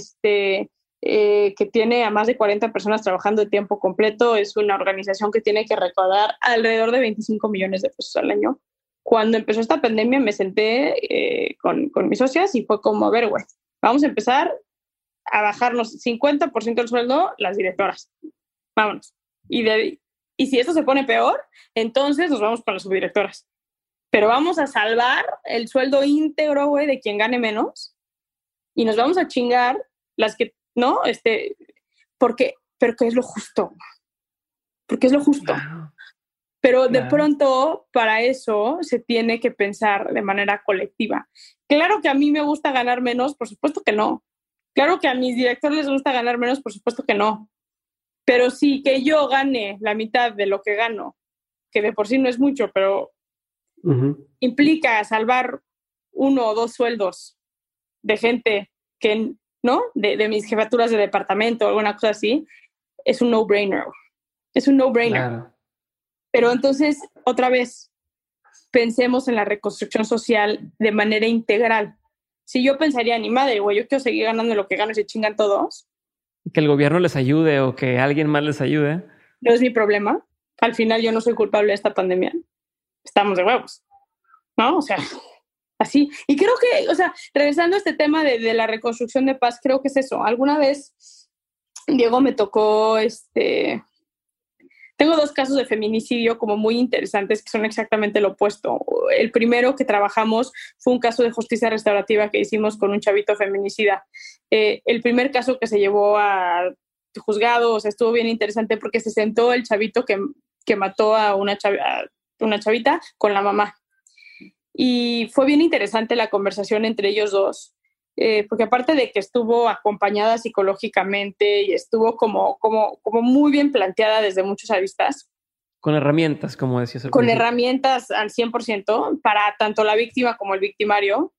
que tiene a más de 40 personas trabajando de tiempo completo. Es una organización que tiene que recaudar alrededor de 25 millones de pesos al año. Cuando empezó esta pandemia me senté con mis socias y fue como, a ver, güey, vamos a empezar a bajarnos 50% del sueldo las directoras. Vámonos. Y si esto se pone peor, entonces nos vamos con las subdirectoras. Pero vamos a salvar el sueldo íntegro, güey, de quien gane menos y nos vamos a chingar las que, ¿no? Pero que es lo justo. Porque es lo justo. Wow. Pero de pronto, para eso, se tiene que pensar de manera colectiva. Claro que a mí me gusta ganar menos, por supuesto que no. Claro que a mis directores les gusta ganar menos, por supuesto que no. Pero sí que yo gane la mitad de lo que gano, que de por sí no es mucho, pero implica salvar 1 o 2 sueldos de gente que, ¿no? De mis jefaturas de departamento o alguna cosa así, es un no-brainer. Es un no-brainer. Claro. Pero entonces, otra vez, pensemos en la reconstrucción social de manera integral. Si yo pensaría, ni madre, güey, yo quiero seguir ganando lo que gano y se chingan todos. Que el gobierno les ayude o que alguien más les ayude. No es mi problema. Al final yo no soy culpable de esta pandemia. Estamos de huevos, ¿no? O sea, así. Y creo que, o sea, regresando a este tema de la reconstrucción de paz, creo que es eso. Alguna vez, Diego, me tocó Tengo 2 casos de feminicidio como muy interesantes que son exactamente lo opuesto. El primero que trabajamos fue un caso de justicia restaurativa que hicimos con un chavito feminicida. El primer caso que se llevó a juzgado, o sea, estuvo bien interesante porque se sentó el chavito que mató a una chavita con la mamá. Y fue bien interesante la conversación entre ellos dos. Porque aparte de que estuvo acompañada psicológicamente y estuvo como muy bien planteada desde muchas aristas. Con herramientas, como decías. Con herramientas al 100% para tanto la víctima como el victimario.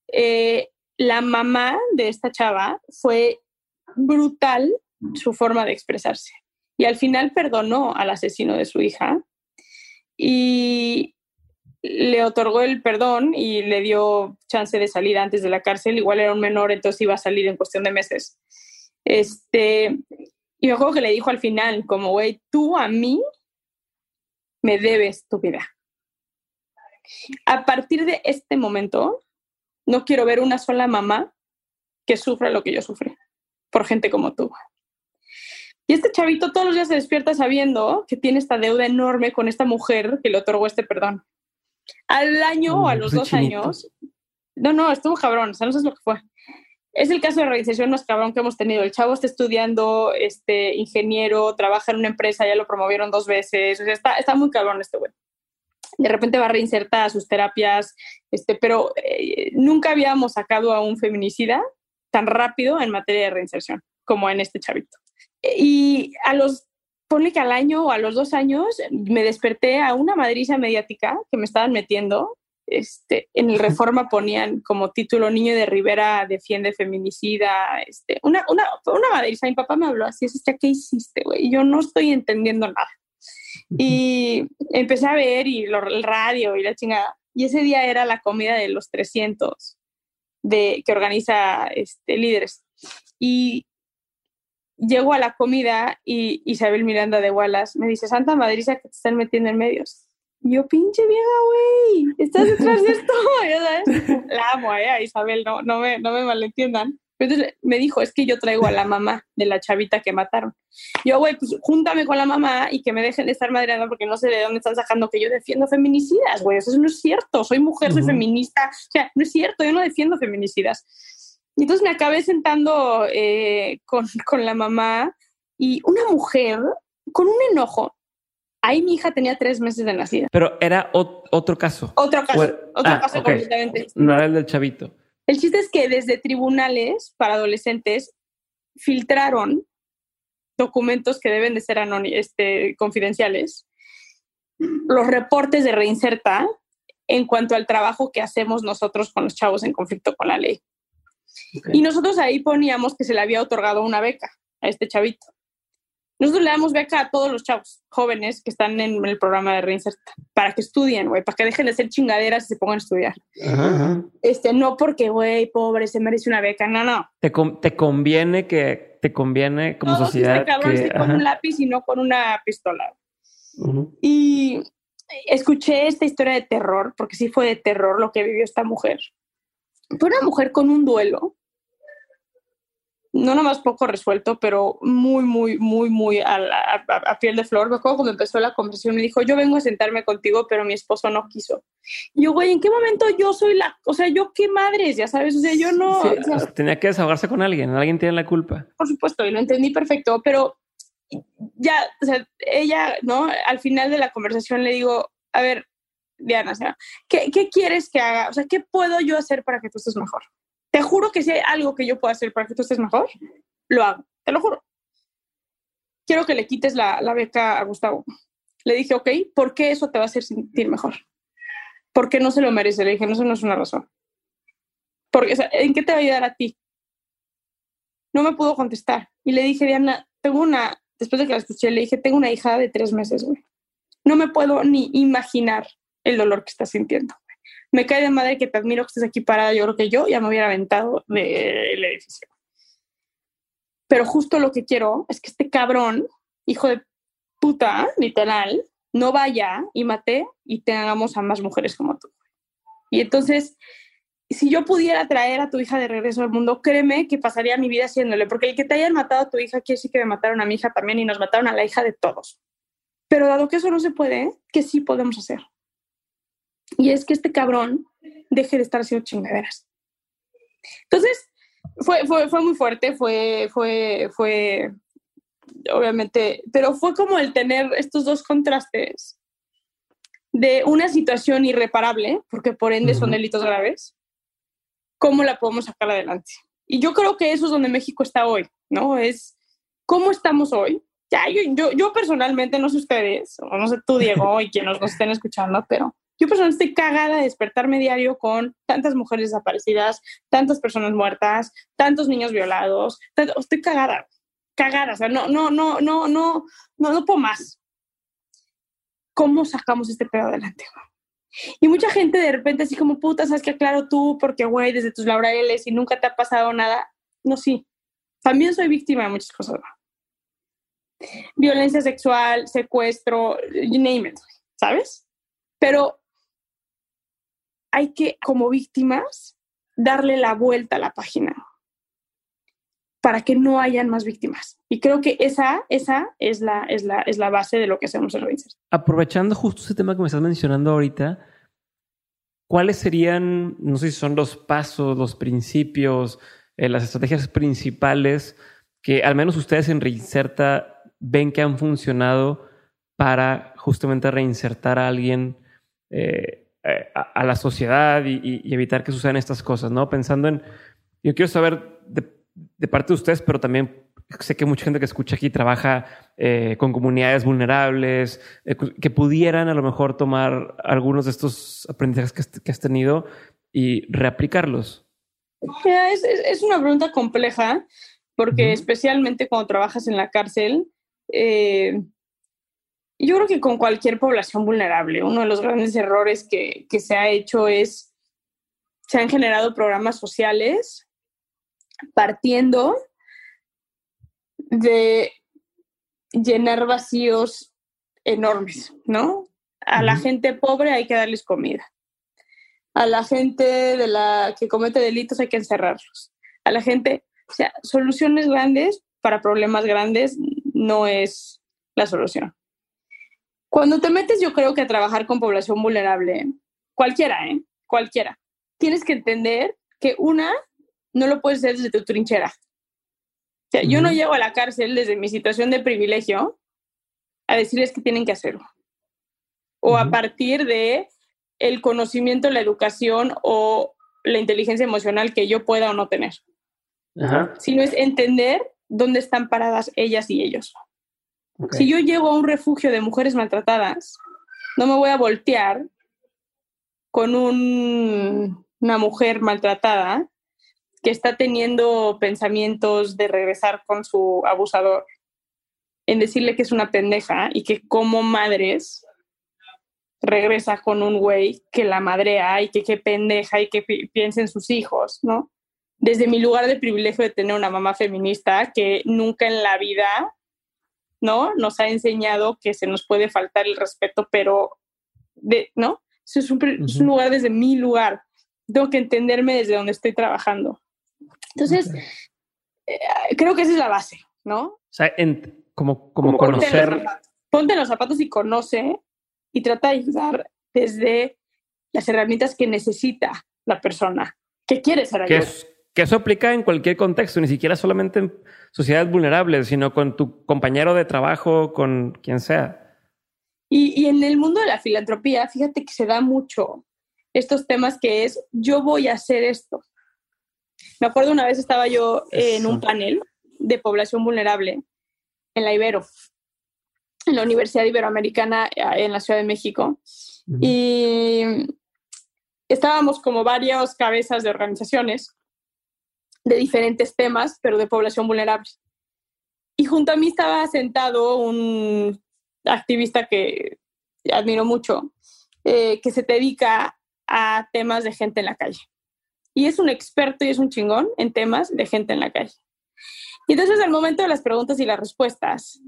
La mamá de esta chava fue brutal su forma de expresarse. Y al final perdonó al asesino de su hija y le otorgó el perdón y le dio chance de salir antes de la cárcel. Igual era un menor, entonces iba a salir en cuestión de meses. Y me acuerdo que le dijo al final, como, güey, tú a mí me debes tu vida. A partir de este momento, no quiero ver una sola mamá que sufra lo que yo sufrí por gente como tú. Y este chavito todos los días se despierta sabiendo que tiene esta deuda enorme con esta mujer que le otorgó este perdón. Al año o a los 2 años, no, estuvo cabrón, o sea, no sé lo que fue. Es el caso de realización más cabrón que hemos tenido. El chavo está estudiando, ingeniero, trabaja en una empresa, ya lo promovieron 2 veces, o sea, está muy cabrón este güey. De repente va a reinsertar a sus terapias, pero nunca habíamos sacado a un feminicida tan rápido en materia de reinserción como en este chavito. Y ponle que al año o a los 2 años me desperté a una madriza mediática que me estaban metiendo. En el Reforma ponían como título Niño de Rivera defiende feminicida. Una madriza. Mi papá me habló así, ¿qué hiciste, güey? Y yo no estoy entendiendo nada. Y empecé a ver el radio y la chingada. Y ese día era la comida de los 300 que organiza Líderes. Y llego a la comida y Isabel Miranda de Wallace me dice, Santa Madriza, que te están metiendo en medios. Y yo, pinche vieja, güey, estás detrás de esto, ¿ya sabes? La amo, a Isabel, no me malentiendan. Pero entonces me dijo, es que yo traigo a la mamá de la chavita que mataron. Yo, güey, pues júntame con la mamá y que me dejen de estar madreando porque no sé de dónde están sacando que yo defiendo feminicidas, güey. Eso no es cierto. Soy mujer, soy feminista. O sea, no es cierto, yo no defiendo feminicidas. Y entonces me acabé sentando con la mamá y una mujer con un enojo. Ahí mi hija tenía 3 meses de nacida. Pero era otro caso. Otro caso okay. Completamente. No era el del chavito. El chiste es que desde tribunales para adolescentes filtraron documentos que deben de ser confidenciales, los reportes de Reinserta en cuanto al trabajo que hacemos nosotros con los chavos en conflicto con la ley. Okay. Y nosotros ahí poníamos que se le había otorgado una beca a este chavito. Nosotros le damos beca a todos los chavos jóvenes que están en el programa de Reinserta para que estudien, güey, para que dejen de ser chingaderas y se pongan a estudiar. Ajá. No porque, güey, pobre, se merece una beca, no. Te conviene como todos sociedad que con un lápiz y no con una pistola. Y escuché esta historia de terror, porque sí fue de terror lo que vivió esta mujer. Fue una mujer con un duelo, no nomás poco resuelto, pero muy a piel de flor. Me acuerdo cuando empezó la conversación, me dijo, yo vengo a sentarme contigo, pero mi esposo no quiso. Y yo, güey, ¿en qué momento yo soy yo qué madres, ya sabes? O sea, yo no... Sí, o sea, tenía que desahogarse con alguien tiene la culpa. Por supuesto, y lo entendí perfecto, pero ya, o sea, ella, ¿no? Al final de la conversación le digo, a ver, Diana, o sea, ¿qué quieres que haga? O sea, ¿qué puedo yo hacer para que tú estés mejor? Te juro que si hay algo que yo pueda hacer para que tú estés mejor, lo hago, te lo juro. Quiero que le quites la beca a Gustavo. Le dije, ok, ¿por qué eso te va a hacer sentir mejor? ¿Por qué no se lo merece? Le dije, no, eso no es una razón. Porque, o sea, ¿en qué te va a ayudar a ti? No me pudo contestar. Y le dije, Diana, después de que la escuché, le dije, tengo una hija de 3 meses, güey. No me puedo ni imaginar el dolor que estás sintiendo. Me cae de madre que te admiro que estés aquí parada. Yo creo que yo ya me hubiera aventado del edificio. Pero justo lo que quiero es que este cabrón, hijo de puta, literal, no vaya y mate y tengamos a más mujeres como tú. Y entonces, si yo pudiera traer a tu hija de regreso al mundo, créeme que pasaría mi vida haciéndole, porque el que te hayan matado a tu hija quiere decir que me mataron a mi hija también y nos mataron a la hija de todos. Pero dado que eso no se puede, ¿qué sí podemos hacer? Y es que este cabrón deje de estar haciendo chingaderas. Entonces, fue muy fuerte, fue obviamente, pero fue como el tener estos dos contrastes de una situación irreparable, porque por ende son delitos graves, ¿cómo la podemos sacar adelante? Y yo creo que eso es donde México está hoy, ¿no? Es cómo estamos hoy. Ya, yo personalmente, no sé ustedes, o no sé tú, Diego, y quienes nos estén escuchando, pero yo personalmente estoy cagada de despertarme diario con tantas mujeres desaparecidas, tantas personas muertas, tantos niños violados. Estoy cagada, o sea, no puedo más. ¿Cómo sacamos este pedo adelante? Y mucha gente de repente así como, puta, ¿sabes qué? Claro tú, porque güey, desde tus laureles y nunca te ha pasado nada. No, sí, también soy víctima de muchas cosas. Violencia sexual, secuestro, you name it, ¿sabes? Pero hay que, como víctimas, darle la vuelta a la página para que no hayan más víctimas. Y creo que esa es la base de lo que hacemos en Reinserta. Aprovechando justo ese tema que me estás mencionando ahorita, ¿cuáles serían, no sé si son los pasos, los principios, las estrategias principales que al menos ustedes en Reinserta ven que han funcionado para justamente reinsertar a alguien a la sociedad y evitar que sucedan estas cosas, ¿no? Pensando en... Yo quiero saber de parte de ustedes, pero también sé que mucha gente que escucha aquí trabaja con comunidades vulnerables, que pudieran a lo mejor tomar algunos de estos aprendizajes que has tenido y reaplicarlos. Es una pregunta compleja, porque especialmente cuando trabajas en la cárcel, Yo creo que con cualquier población vulnerable, uno de los grandes errores que se ha hecho es, se han generado programas sociales partiendo de llenar vacíos enormes, ¿no? A la gente pobre hay que darles comida. A la gente de la que comete delitos hay que encerrarlos. A la gente, o sea, soluciones grandes para problemas grandes no es la solución. Cuando te metes, yo creo que a trabajar con población vulnerable, cualquiera, cualquiera, tienes que entender que no lo puedes hacer desde tu trinchera. O sea, yo no llego a la cárcel desde mi situación de privilegio a decirles que tienen que hacerlo. O a partir de el conocimiento, la educación o la inteligencia emocional que yo pueda o no tener. Sino es entender dónde están paradas ellas y ellos. Okay. Si yo llego a un refugio de mujeres maltratadas, no me voy a voltear con una mujer maltratada que está teniendo pensamientos de regresar con su abusador, en decirle que es una pendeja y que como madres regresa con un güey que la madrea y que qué pendeja y que piensa en sus hijos, ¿no? Desde mi lugar de privilegio de tener una mamá feminista que nunca en la vida, ¿no?, nos ha enseñado que se nos puede faltar el respeto, pero, ¿no? Eso es un lugar desde mi lugar. Tengo que entenderme desde donde estoy trabajando. Entonces, creo que esa es la base, ¿no? O sea, como conocer... Ponte en los zapatos y conoce y trata de ayudar desde las herramientas que necesita la persona que quiere ser ayudada. Que eso aplica en cualquier contexto, ni siquiera solamente en sociedades vulnerables, sino con tu compañero de trabajo, con quien sea. Y en el mundo de la filantropía, fíjate que se da mucho estos temas que es, yo voy a hacer esto. Me acuerdo una vez estaba yo en un panel de población vulnerable en la Ibero, en la Universidad Iberoamericana en la Ciudad de México. Y estábamos como varias cabezas de organizaciones de diferentes temas, pero de población vulnerable. Y junto a mí estaba sentado un activista que admiro mucho, que se dedica a temas de gente en la calle. Y es un experto y es un chingón en temas de gente en la calle. Y entonces, al momento de las preguntas y las respuestas,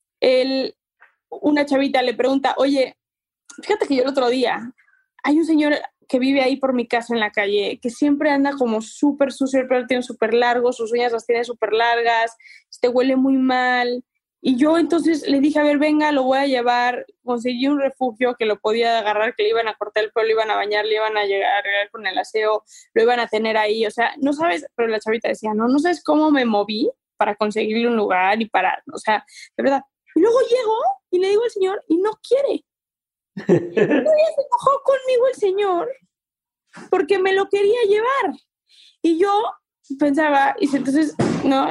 una chavita le pregunta, oye, fíjate que yo el otro día, hay un señor que vive ahí por mi casa en la calle, que siempre anda como súper sucio, el pelo tiene súper largo, sus uñas las tiene súper largas, huele muy mal. Y yo entonces le dije, a ver, venga, lo voy a llevar. Conseguí un refugio que lo podía agarrar, que le iban a cortar el pelo, le iban a bañar, le iban a llegar con el aseo, lo iban a tener ahí. O sea, no sabes, pero la chavita decía, no sabes cómo me moví para conseguirle un lugar y para, o sea, de verdad. Y luego llego y le digo al señor y no quiere. Se enojó conmigo el señor porque me lo quería llevar. Y yo pensaba, y entonces, no,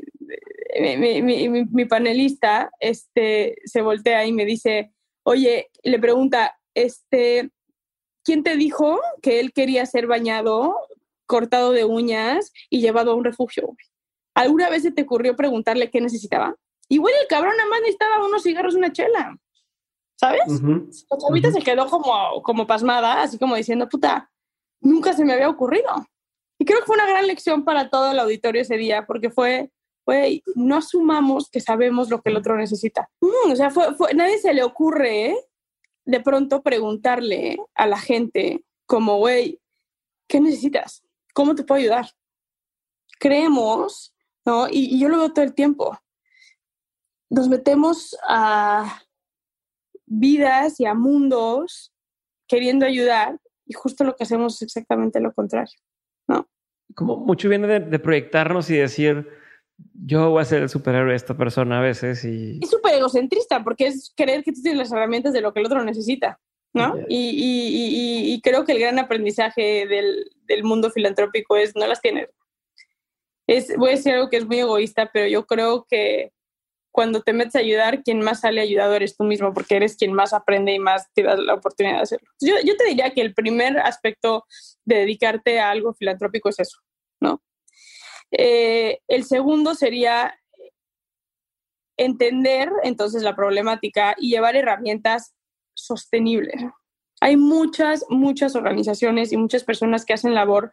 mi panelista se voltea y me dice, oye, le pregunta, ¿quién te dijo que él quería ser bañado, cortado de uñas y llevado a un refugio? ¿Alguna vez se te ocurrió preguntarle qué necesitaba? Igual el cabrón nada más necesitaba unos cigarros y una chela, ¿sabes? La chavita se quedó como pasmada, así como diciendo, puta, nunca se me había ocurrido. Y creo que fue una gran lección para todo el auditorio ese día, porque fue, no asumamos que sabemos lo que el otro necesita. O sea, nadie se le ocurre de pronto preguntarle a la gente como, güey, ¿qué necesitas? ¿Cómo te puedo ayudar? Creemos, ¿no? Y yo lo veo todo el tiempo. Nos metemos a vidas y a mundos queriendo ayudar y justo lo que hacemos es exactamente lo contrario, ¿no? Como mucho viene de proyectarnos y decir, yo voy a ser el superhéroe de esta persona a veces. Y es súper egocentrista porque es creer que tú tienes las herramientas de lo que el otro necesita, ¿no? Y creo que el gran aprendizaje del mundo filantrópico es no las tienes. Voy a decir algo que es muy egoísta, pero yo creo que cuando te metes a ayudar, quien más sale ayudado eres tú mismo, porque eres quien más aprende y más te da la oportunidad de hacerlo. Yo te diría que el primer aspecto de dedicarte a algo filantrópico es eso, ¿no? El segundo sería entender entonces la problemática y llevar herramientas sostenibles. Hay muchas organizaciones y muchas personas que hacen labor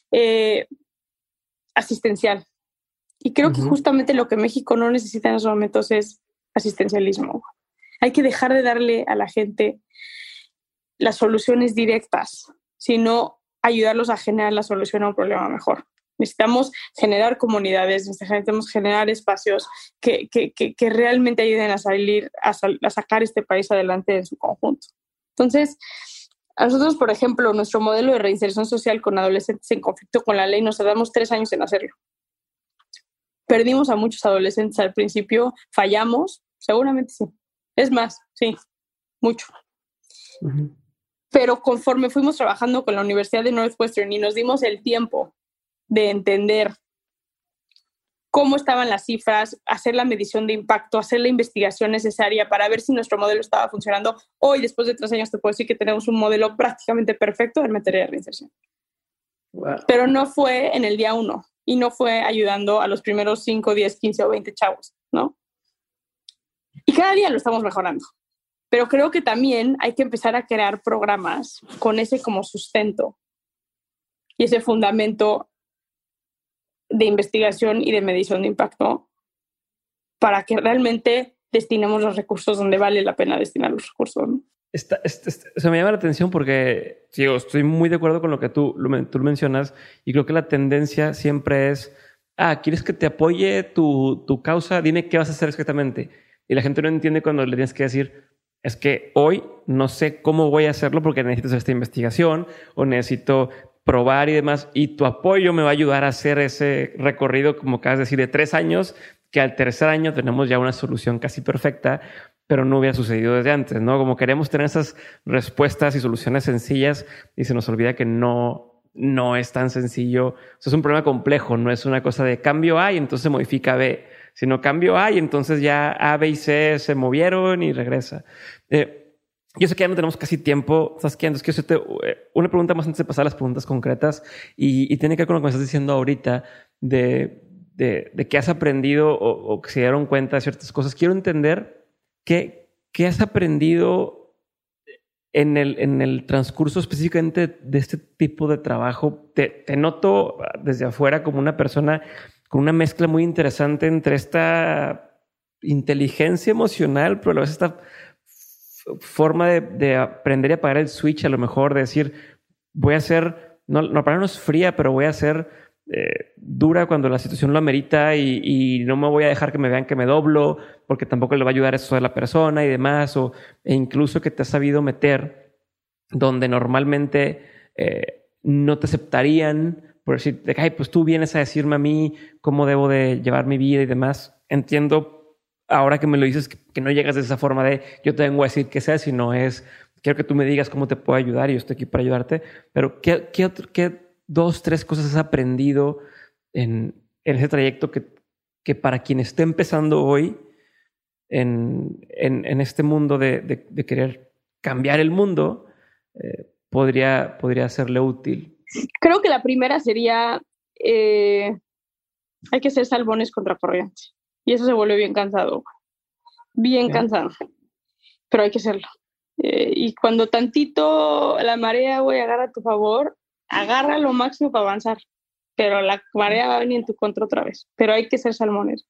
asistencial. Y creo que justamente lo que México no necesita en esos momentos es asistencialismo. Hay que dejar de darle a la gente las soluciones directas, sino ayudarlos a generar la solución a un problema mejor. Necesitamos generar comunidades, necesitamos generar espacios que realmente ayuden a sacar este país adelante en su conjunto. Entonces, a nosotros, por ejemplo, nuestro modelo de reinserción social con adolescentes en conflicto con la ley, nos tardamos 3 años en hacerlo. Perdimos a muchos adolescentes al principio, fallamos, seguramente sí. Es más, sí, mucho. Uh-huh. Pero conforme fuimos trabajando con la Universidad de Northwestern y nos dimos el tiempo de entender cómo estaban las cifras, hacer la medición de impacto, hacer la investigación necesaria para ver si nuestro modelo estaba funcionando, hoy, después de 3 años, te puedo decir que tenemos un modelo prácticamente perfecto en materia de reinserción. Wow. Pero no fue en el día 1 y no fue ayudando a los primeros 5, 10, 15 o 20 chavos, ¿no? Y cada día lo estamos mejorando. Pero creo que también hay que empezar a crear programas con ese como sustento y ese fundamento de investigación y de medición de impacto para que realmente destinemos los recursos donde vale la pena destinar los recursos, ¿no? Se me llama la atención porque digo, estoy muy de acuerdo con lo que tú mencionas y creo que la tendencia siempre es ¿quieres que te apoye tu causa? Dime qué vas a hacer exactamente. Y la gente no entiende cuando le tienes que decir es que hoy no sé cómo voy a hacerlo porque necesito hacer esta investigación o necesito probar y demás, y tu apoyo me va a ayudar a hacer ese recorrido, como acabas de decir, de 3 años, que al tercer año tenemos ya una solución casi perfecta, pero no hubiera sucedido desde antes, ¿no? Como queremos tener esas respuestas y soluciones sencillas y se nos olvida que no es tan sencillo. O sea, es un problema complejo, no es una cosa de cambio A y entonces se modifica B, sino cambio A y entonces ya A, B y C se movieron y regresa. Yo sé que ya no tenemos casi tiempo. ¿Sabes qué? Entonces quiero hacerte una pregunta más antes de pasar a las preguntas concretas y tiene que ver con lo que me estás diciendo ahorita de qué has aprendido o que se dieron cuenta de ciertas cosas. Quiero entender qué has aprendido en el transcurso específicamente de este tipo de trabajo. Te noto desde afuera como una persona con una mezcla muy interesante entre esta inteligencia emocional, pero a la vez esta forma de aprender y apagar el switch, a lo mejor de decir voy a ser, no para no es fría, pero voy a ser dura cuando la situación lo amerita y no me voy a dejar que me vean que me doblo porque tampoco le va a ayudar eso a la persona y demás, e incluso que te has sabido meter donde normalmente no te aceptarían por decir, ay, pues tú vienes a decirme a mí cómo debo de llevar mi vida y demás. Entiendo ahora que me lo dices que no llegas de esa forma de yo te vengo a decir qué sea, sino es quiero que tú me digas cómo te puedo ayudar y yo estoy aquí para ayudarte. Pero ¿qué 2, 3 cosas has aprendido en ese trayecto que para quien esté empezando hoy en este mundo de querer cambiar el mundo podría serle útil? Creo que la primera sería hay que ser salmones contra corriente. Y eso se vuelve bien cansado. Bien cansado. Pero hay que hacerlo. Y cuando tantito la marea, agarra a tu favor, agarra lo máximo para avanzar. Pero la marea va a venir en tu contra otra vez. Pero hay que ser salmones.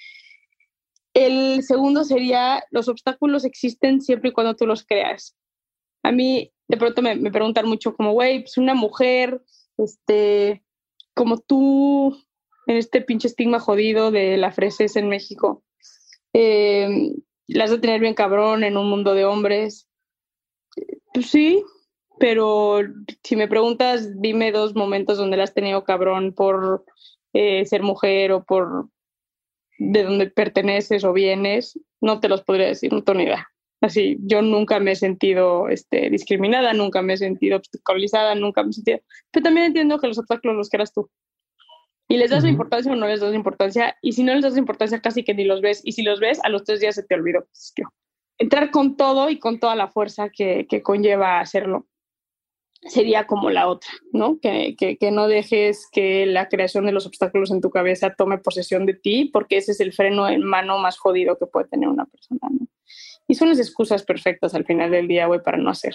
El segundo sería, los obstáculos existen siempre y cuando tú los creas. A mí, de pronto me preguntan mucho como, güey, pues una mujer, como tú, en este pinche estigma jodido de la freseza en México, las de tener bien cabrón en un mundo de hombres. Pues sí, pero si me preguntas, dime 2 momentos donde la has tenido cabrón por ser mujer o por de dónde perteneces o vienes, no te los podría decir, no tengo ni idea. Así, yo nunca me he sentido discriminada, nunca me he sentido obstaculizada, nunca me he sentido... Pero también entiendo que los obstáculos los creas tú. Y les das importancia o no les das importancia. Y si no les das importancia, casi que ni los ves. Y si los ves, a los 3 días se te olvidó. Entrar con todo y con toda la fuerza que conlleva hacerlo. sería como la otra, ¿no? Que no dejes que la creación de los obstáculos en tu cabeza tome posesión de ti, porque ese es el freno en mano más jodido que puede tener una persona, ¿no? Y son las excusas perfectas al final del día, güey, para no hacer.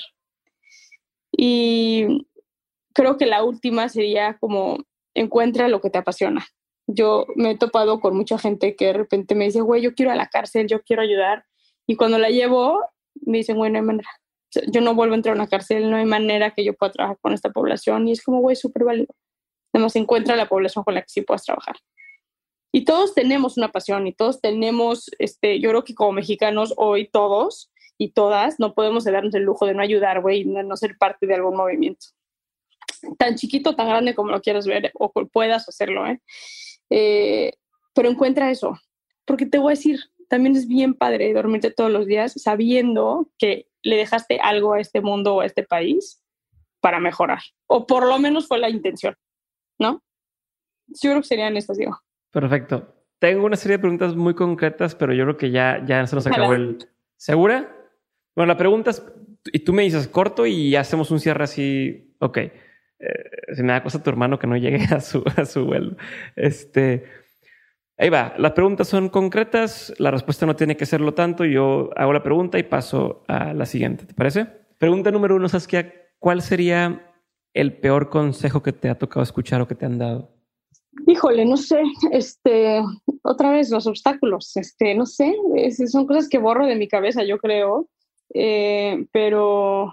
Y creo que la última sería como encuentra lo que te apasiona. Yo me he topado con mucha gente que de repente me dice, güey, yo quiero a la cárcel, yo quiero ayudar. Y cuando la llevo, me dicen, güey, no hay manera. Yo no vuelvo a entrar a una cárcel, no hay manera que yo pueda trabajar con esta población. Y es como, güey, súper válido. Además, encuentra la población con la que sí puedas trabajar. Y todos tenemos una pasión y todos tenemos, yo creo que como mexicanos hoy todos y todas no podemos darnos el lujo de no ayudar, güey, y no ser parte de algún movimiento. Tan chiquito, tan grande como lo quieras ver o puedas hacerlo, pero encuentra eso. Porque te voy a decir, también es bien padre dormirte todos los días sabiendo que le dejaste algo a este mundo o a este país para mejorar. O por lo menos fue la intención, ¿no? Yo creo que serían estas, digo. Perfecto. Tengo una serie de preguntas muy concretas, pero yo creo que ya se nos acabó el... ¿Segura? Bueno, la pregunta es... Y tú me dices corto y hacemos un cierre así... Ok. Si me da cosa tu hermano que no llegue a su vuelo. Ahí va. Las preguntas son concretas. La respuesta no tiene que serlo tanto. Yo hago la pregunta y paso a la siguiente. ¿Te parece? Pregunta número 1, Saskia. ¿Cuál sería el peor consejo que te ha tocado escuchar o que te han dado? Híjole, no sé, otra vez los obstáculos, no sé, son cosas que borro de mi cabeza, yo creo, pero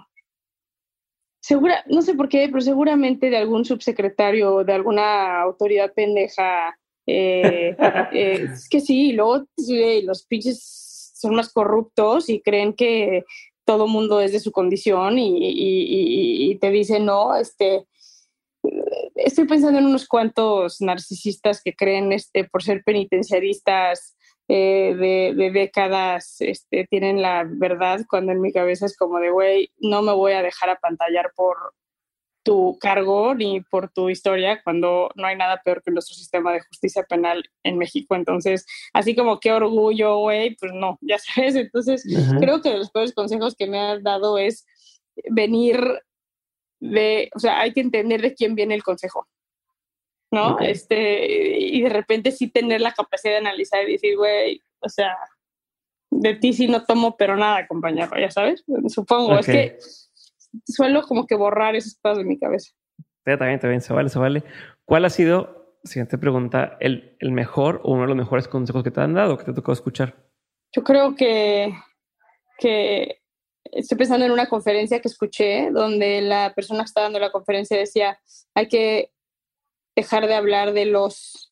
no sé por qué, pero seguramente de algún subsecretario o de alguna autoridad pendeja, es que sí, y luego los pinches son más corruptos y creen que todo mundo es de su condición y te dicen, no, estoy pensando en unos cuantos narcisistas que creen, por ser penitenciaristas de décadas, tienen la verdad, cuando en mi cabeza es como de, güey, no me voy a dejar apantallar por tu cargo ni por tu historia, cuando no hay nada peor que nuestro sistema de justicia penal en México. Entonces, así como qué orgullo, güey, pues no, ya sabes. Entonces, creo que los peores consejos que me han dado es venir o sea, hay que entender de quién viene el consejo, ¿no? Okay. Y de repente sí tener la capacidad de analizar y decir, güey, o sea, de ti sí no tomo, pero nada, compañero, ya sabes, supongo. Okay. Es que suelo como que borrar esos pedos de mi cabeza. Está bien, se vale. ¿Cuál ha sido, siguiente pregunta, el mejor o uno de los mejores consejos que te han dado, que te ha tocado escuchar? Yo creo que estoy pensando en una conferencia que escuché donde la persona que estaba dando la conferencia decía, hay que dejar de hablar de los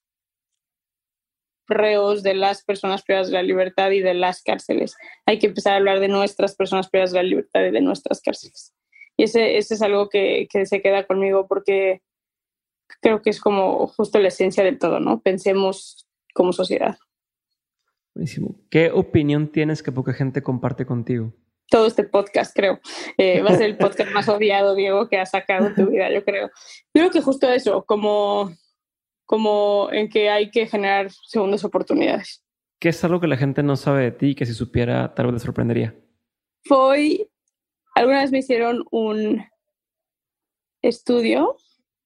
reos, de las personas privadas de la libertad y de las cárceles. Hay que empezar a hablar de nuestras personas privadas de la libertad y de nuestras cárceles. Y ese es algo que se queda conmigo porque creo que es como justo la esencia del todo, ¿no? Pensemos como sociedad. Buenísimo. ¿Qué opinión tienes que poca gente comparte contigo? Todo este podcast, creo. Va a ser el podcast más odiado, Diego, que has sacado en tu vida, yo creo. Creo que justo eso, como en que hay que generar segundas oportunidades. ¿Qué es algo que la gente no sabe de ti y que si supiera tal vez le sorprendería? Alguna vez me hicieron un estudio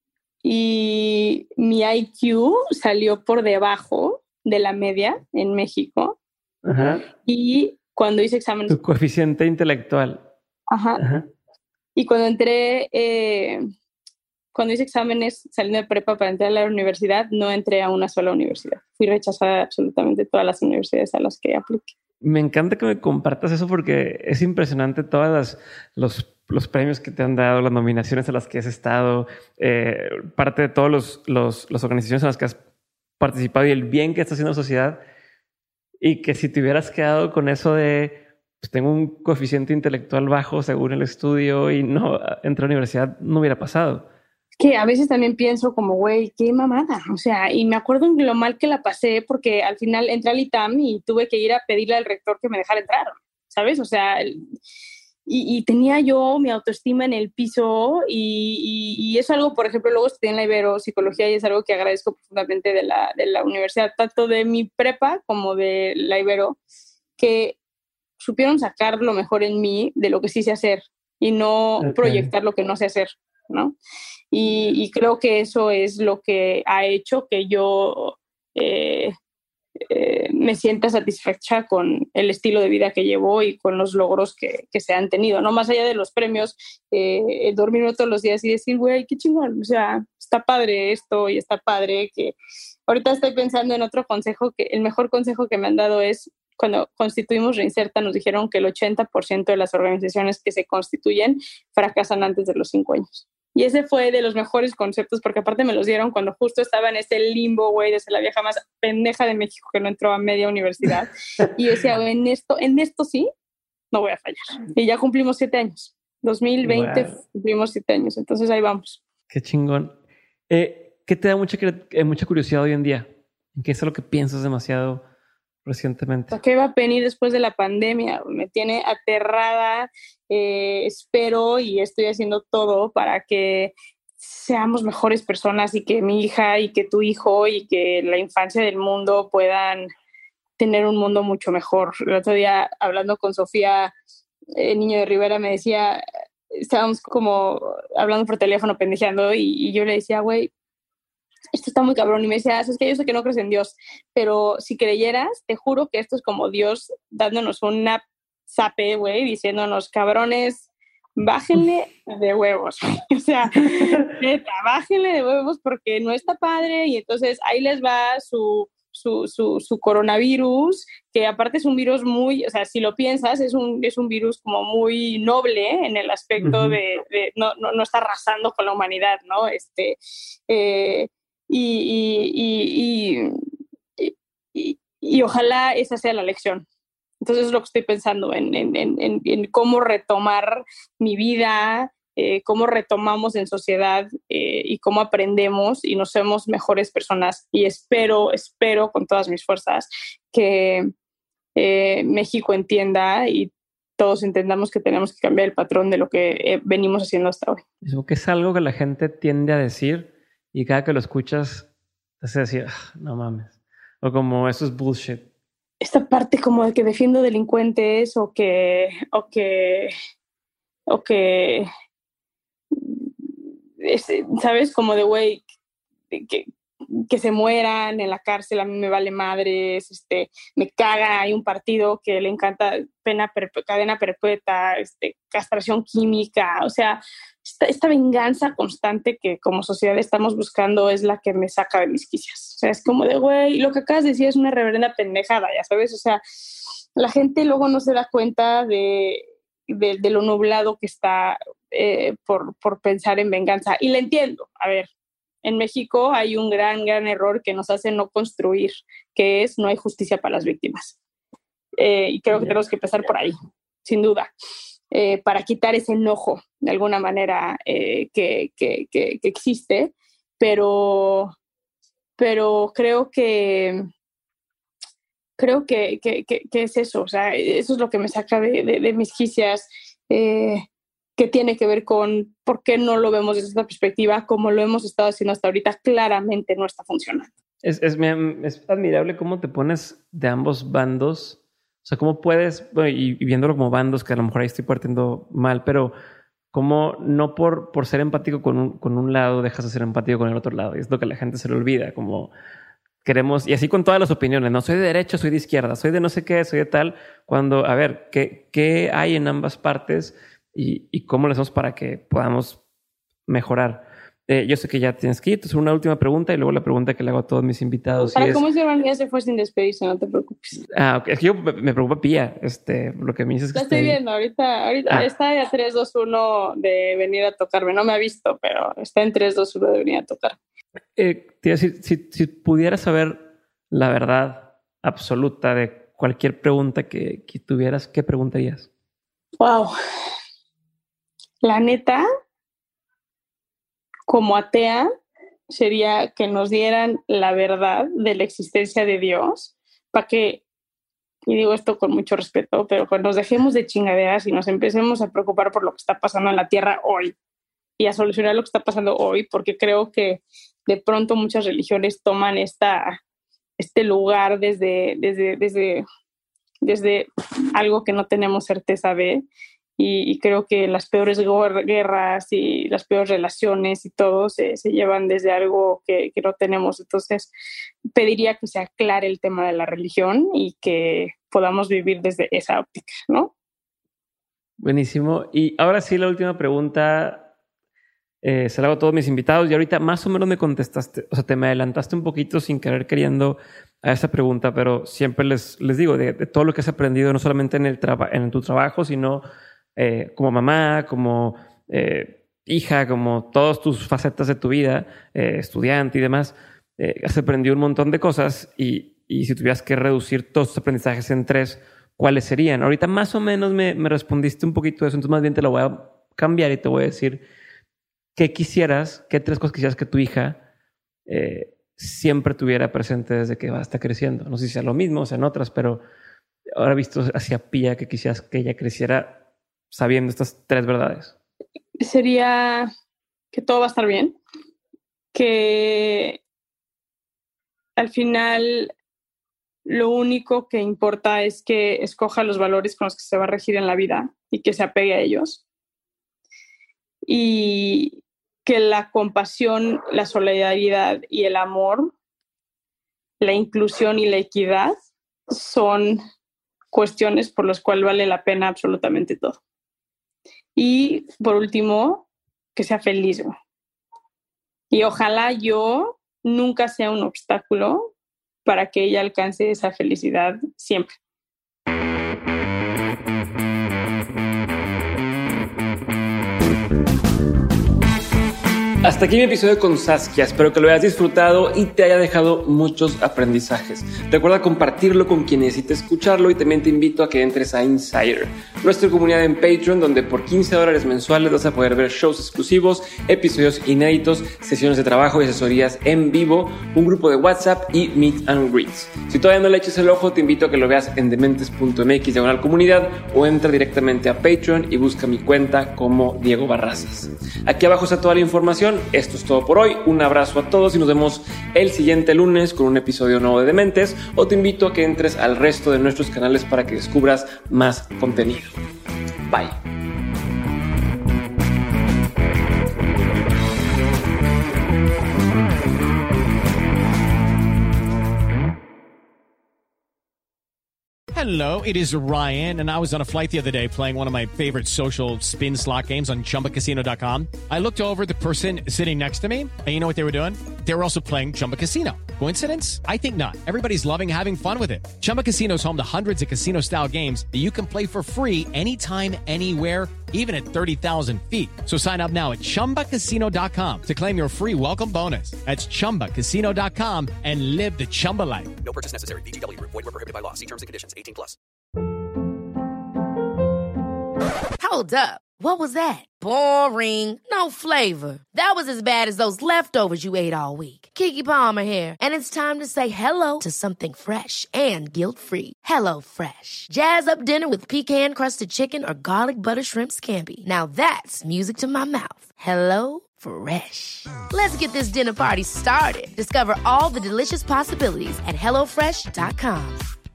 y mi IQ salió por debajo de la media en México. Ajá. Y cuando hice exámenes... Tu coeficiente intelectual. Ajá. Y cuando entré, cuando hice exámenes saliendo de prepa para entrar a la universidad, no entré a una sola universidad. Fui rechazada de absolutamente todas las universidades a las que apliqué. Me encanta que me compartas eso porque es impresionante todas los premios que te han dado, las nominaciones a las que has estado, parte de todas las organizaciones en las que has participado y el bien que está haciendo la sociedad. Y que si te hubieras quedado con eso de pues tengo un coeficiente intelectual bajo según el estudio y no entré a la universidad, no hubiera pasado. Que a veces también pienso como, güey, qué mamada. O sea, y me acuerdo lo mal que la pasé porque al final entré al ITAM y tuve que ir a pedirle al rector que me dejara entrar, ¿sabes? O sea, y tenía yo mi autoestima en el piso y es algo, por ejemplo, luego estudié en la Ibero Psicología y es algo que agradezco profundamente de la universidad, tanto de mi prepa como de la Ibero, que supieron sacar lo mejor en mí de lo que sí sé hacer y no proyectar lo que no sé hacer. ¿no? Y creo que eso es lo que ha hecho que yo me sienta satisfecha con el estilo de vida que llevo y con los logros que se han tenido, ¿no? Más allá de los premios, dormirme todos los días y decir, güey, qué chingón, o sea, está padre esto y está padre que... Ahorita estoy pensando en otro consejo, que el mejor consejo que me han dado es cuando constituimos Reinserta, nos dijeron que el 80% de las organizaciones que se constituyen fracasan antes de los 5 años. Y ese fue de los mejores conceptos, porque aparte me los dieron cuando justo estaba en ese limbo, güey, de ser la vieja más pendeja de México que no entró a media universidad. Y decía, güey, en esto sí, no voy a fallar. Y ya cumplimos 7 años. 2020 wow. Cumplimos 7 años. Entonces ahí vamos. Qué chingón. ¿Qué te da mucha curiosidad hoy en día? ¿En qué es lo que piensas demasiado recientemente? ¿Qué va a venir después de la pandemia? Me tiene aterrada. Espero y estoy haciendo todo para que seamos mejores personas y que mi hija y que tu hijo y que la infancia del mundo puedan tener un mundo mucho mejor. El otro día, hablando con Sofía, Niño de Rivera, me decía, estábamos como hablando por teléfono, pendejeando, y yo le decía, güey, esto está muy cabrón. Y me decía, es que yo sé que no crees en Dios, pero si creyeras, te juro que esto es como Dios dándonos una zape, güey, diciéndonos, cabrones, bájenle de huevos. O sea, neta, bájenle de huevos porque no está padre. Y entonces ahí les va su coronavirus, que aparte es un virus muy, o sea, si lo piensas, es un virus como muy noble en el aspecto de no está arrasando con la humanidad, ¿no? Y ojalá esa sea la lección. Entonces es lo que estoy pensando en cómo retomar mi vida, cómo retomamos en sociedad y cómo aprendemos y nos hacemos mejores personas. Y espero con todas mis fuerzas que México entienda y todos entendamos que tenemos que cambiar el patrón de lo que venimos haciendo hasta hoy. Eso que es algo que la gente tiende a decir y cada que lo escuchas te hace decir, no mames. O como, eso es bullshit. Esta parte como de que defiendo delincuentes o que ¿sabes? Como de, güey, que se mueran en la cárcel, a mí me vale madres, me caga, hay un partido que le encanta cadena perpetua, castración química, o sea, esta venganza constante que como sociedad estamos buscando es la que me saca de mis quicias. O sea, es como de, güey, lo que acabas de decir es una reverenda pendejada, ya sabes, o sea, la gente luego no se da cuenta de lo nublado que está por pensar en venganza. Y le entiendo, a ver, en México hay un gran error que nos hace no construir, que es no hay justicia para las víctimas. Y creo que tenemos que empezar por ahí, sin duda, para quitar ese enojo, de alguna manera, que existe, pero creo que es eso, o sea, eso es lo que me saca de mis quicias, que tiene que ver con por qué no lo vemos desde esta perspectiva, como lo hemos estado haciendo hasta ahorita, claramente no está funcionando. Es admirable cómo te pones de ambos bandos, o sea, cómo puedes, bueno, y viéndolo como bandos, que a lo mejor ahí estoy partiendo mal, pero cómo no por ser empático con un lado dejas de ser empático con el otro lado, y es lo que la gente se le olvida, como queremos, y así con todas las opiniones, no soy de derecha, soy de izquierda, soy de no sé qué, soy de tal, cuando, a ver, ¿qué hay en ambas partes? Y cómo lo hacemos para que podamos mejorar. Yo sé que ya tienes que ir, entonces una última pregunta y luego la pregunta que le hago a todos mis invitados. Para cómo ese ya se fue sin despedirse, no te preocupes. Okay. Es que yo me preocupa Pía, lo que me dices que la estoy viendo, ahorita está a 3, 2, 1 de venir a tocarme, no me ha visto, pero está en 3, 2, 1 de venir a tocar. Te iba a decir, si pudieras saber la verdad absoluta de cualquier pregunta que tuvieras, ¿qué preguntarías? Wow. La neta, como atea, sería que nos dieran la verdad de la existencia de Dios, para que, y digo esto con mucho respeto, pero que nos dejemos de chingaderas y nos empecemos a preocupar por lo que está pasando en la Tierra hoy y a solucionar lo que está pasando hoy, porque creo que de pronto muchas religiones toman este lugar desde algo que no tenemos certeza de. y creo que las peores guerras y las peores relaciones y todo se llevan desde algo que no tenemos. Entonces, pediría que se aclare el tema de la religión y que podamos vivir desde esa óptica, ¿no? Buenísimo. Y ahora sí, la última pregunta se la hago a todos mis invitados y ahorita más o menos me contestaste, o sea, te me adelantaste un poquito sin querer queriendo a esa pregunta, pero siempre les digo de todo lo que has aprendido, no solamente en tu trabajo, sino como mamá, como hija, como todas tus facetas de tu vida, estudiante y demás, has aprendido un montón de cosas y si tuvieras que reducir todos tus aprendizajes en 3, ¿cuáles serían? Ahorita más o menos me respondiste un poquito de eso, entonces más bien te lo voy a cambiar y te voy a decir qué 3 cosas quisieras que tu hija siempre tuviera presente desde que va a estar creciendo. No sé si sea lo mismo, o sea en otras, pero ahora visto hacia Pía que quisieras que ella creciera sabiendo estas 3 verdades. Sería que todo va a estar bien, que al final lo único que importa es que escoja los valores con los que se va a regir en la vida y que se apegue a ellos. Y que la compasión, la solidaridad y el amor, la inclusión y la equidad son cuestiones por las cuales vale la pena absolutamente todo. Y por último, que sea feliz. Y ojalá yo nunca sea un obstáculo para que ella alcance esa felicidad siempre. Hasta aquí mi episodio con Saskia. Espero que lo hayas disfrutado y te haya dejado muchos aprendizajes. Recuerda compartirlo con quien necesite escucharlo y también te invito a que entres a Insider, nuestra comunidad en Patreon, donde por $15 mensuales vas a poder ver shows exclusivos, episodios inéditos, sesiones de trabajo y asesorías en vivo, un grupo de WhatsApp y Meet and Greets. Si todavía no le eches el ojo, te invito a que lo veas en dementes.mx/comunidad o entra directamente a Patreon y busca mi cuenta como Diego Barrazas. Aquí abajo está toda la información. Esto es todo por hoy. Un abrazo a todos y nos vemos el siguiente lunes con un episodio nuevo de Dementes, o te invito a que entres al resto de nuestros canales para que descubras más contenido. Bye. Hello, it is Ryan, and I was on a flight the other day playing one of my favorite social spin slot games on ChumbaCasino.com. I looked over at the person sitting next to me, and you know what they were doing? They were also playing Chumba Casino. Coincidence? I think not. Everybody's loving having fun with it. Chumba Casino is home to hundreds of casino-style games that you can play for free anytime, anywhere, even at 30,000 feet. So sign up now at ChumbaCasino.com to claim your free welcome bonus. That's ChumbaCasino.com and live the Chumba life. No purchase necessary. VGW. Void where prohibited by law. See terms and conditions. 18+. Hold up. What was that? Boring. No flavor. That was as bad as those leftovers you ate all week. Keke Palmer here. And it's time to say hello to something fresh and guilt-free. Hello Fresh. Jazz up dinner with pecan-crusted chicken or garlic butter shrimp scampi. Now that's music to my mouth. Hello Fresh. Let's get this dinner party started. Discover all the delicious possibilities at HelloFresh.com.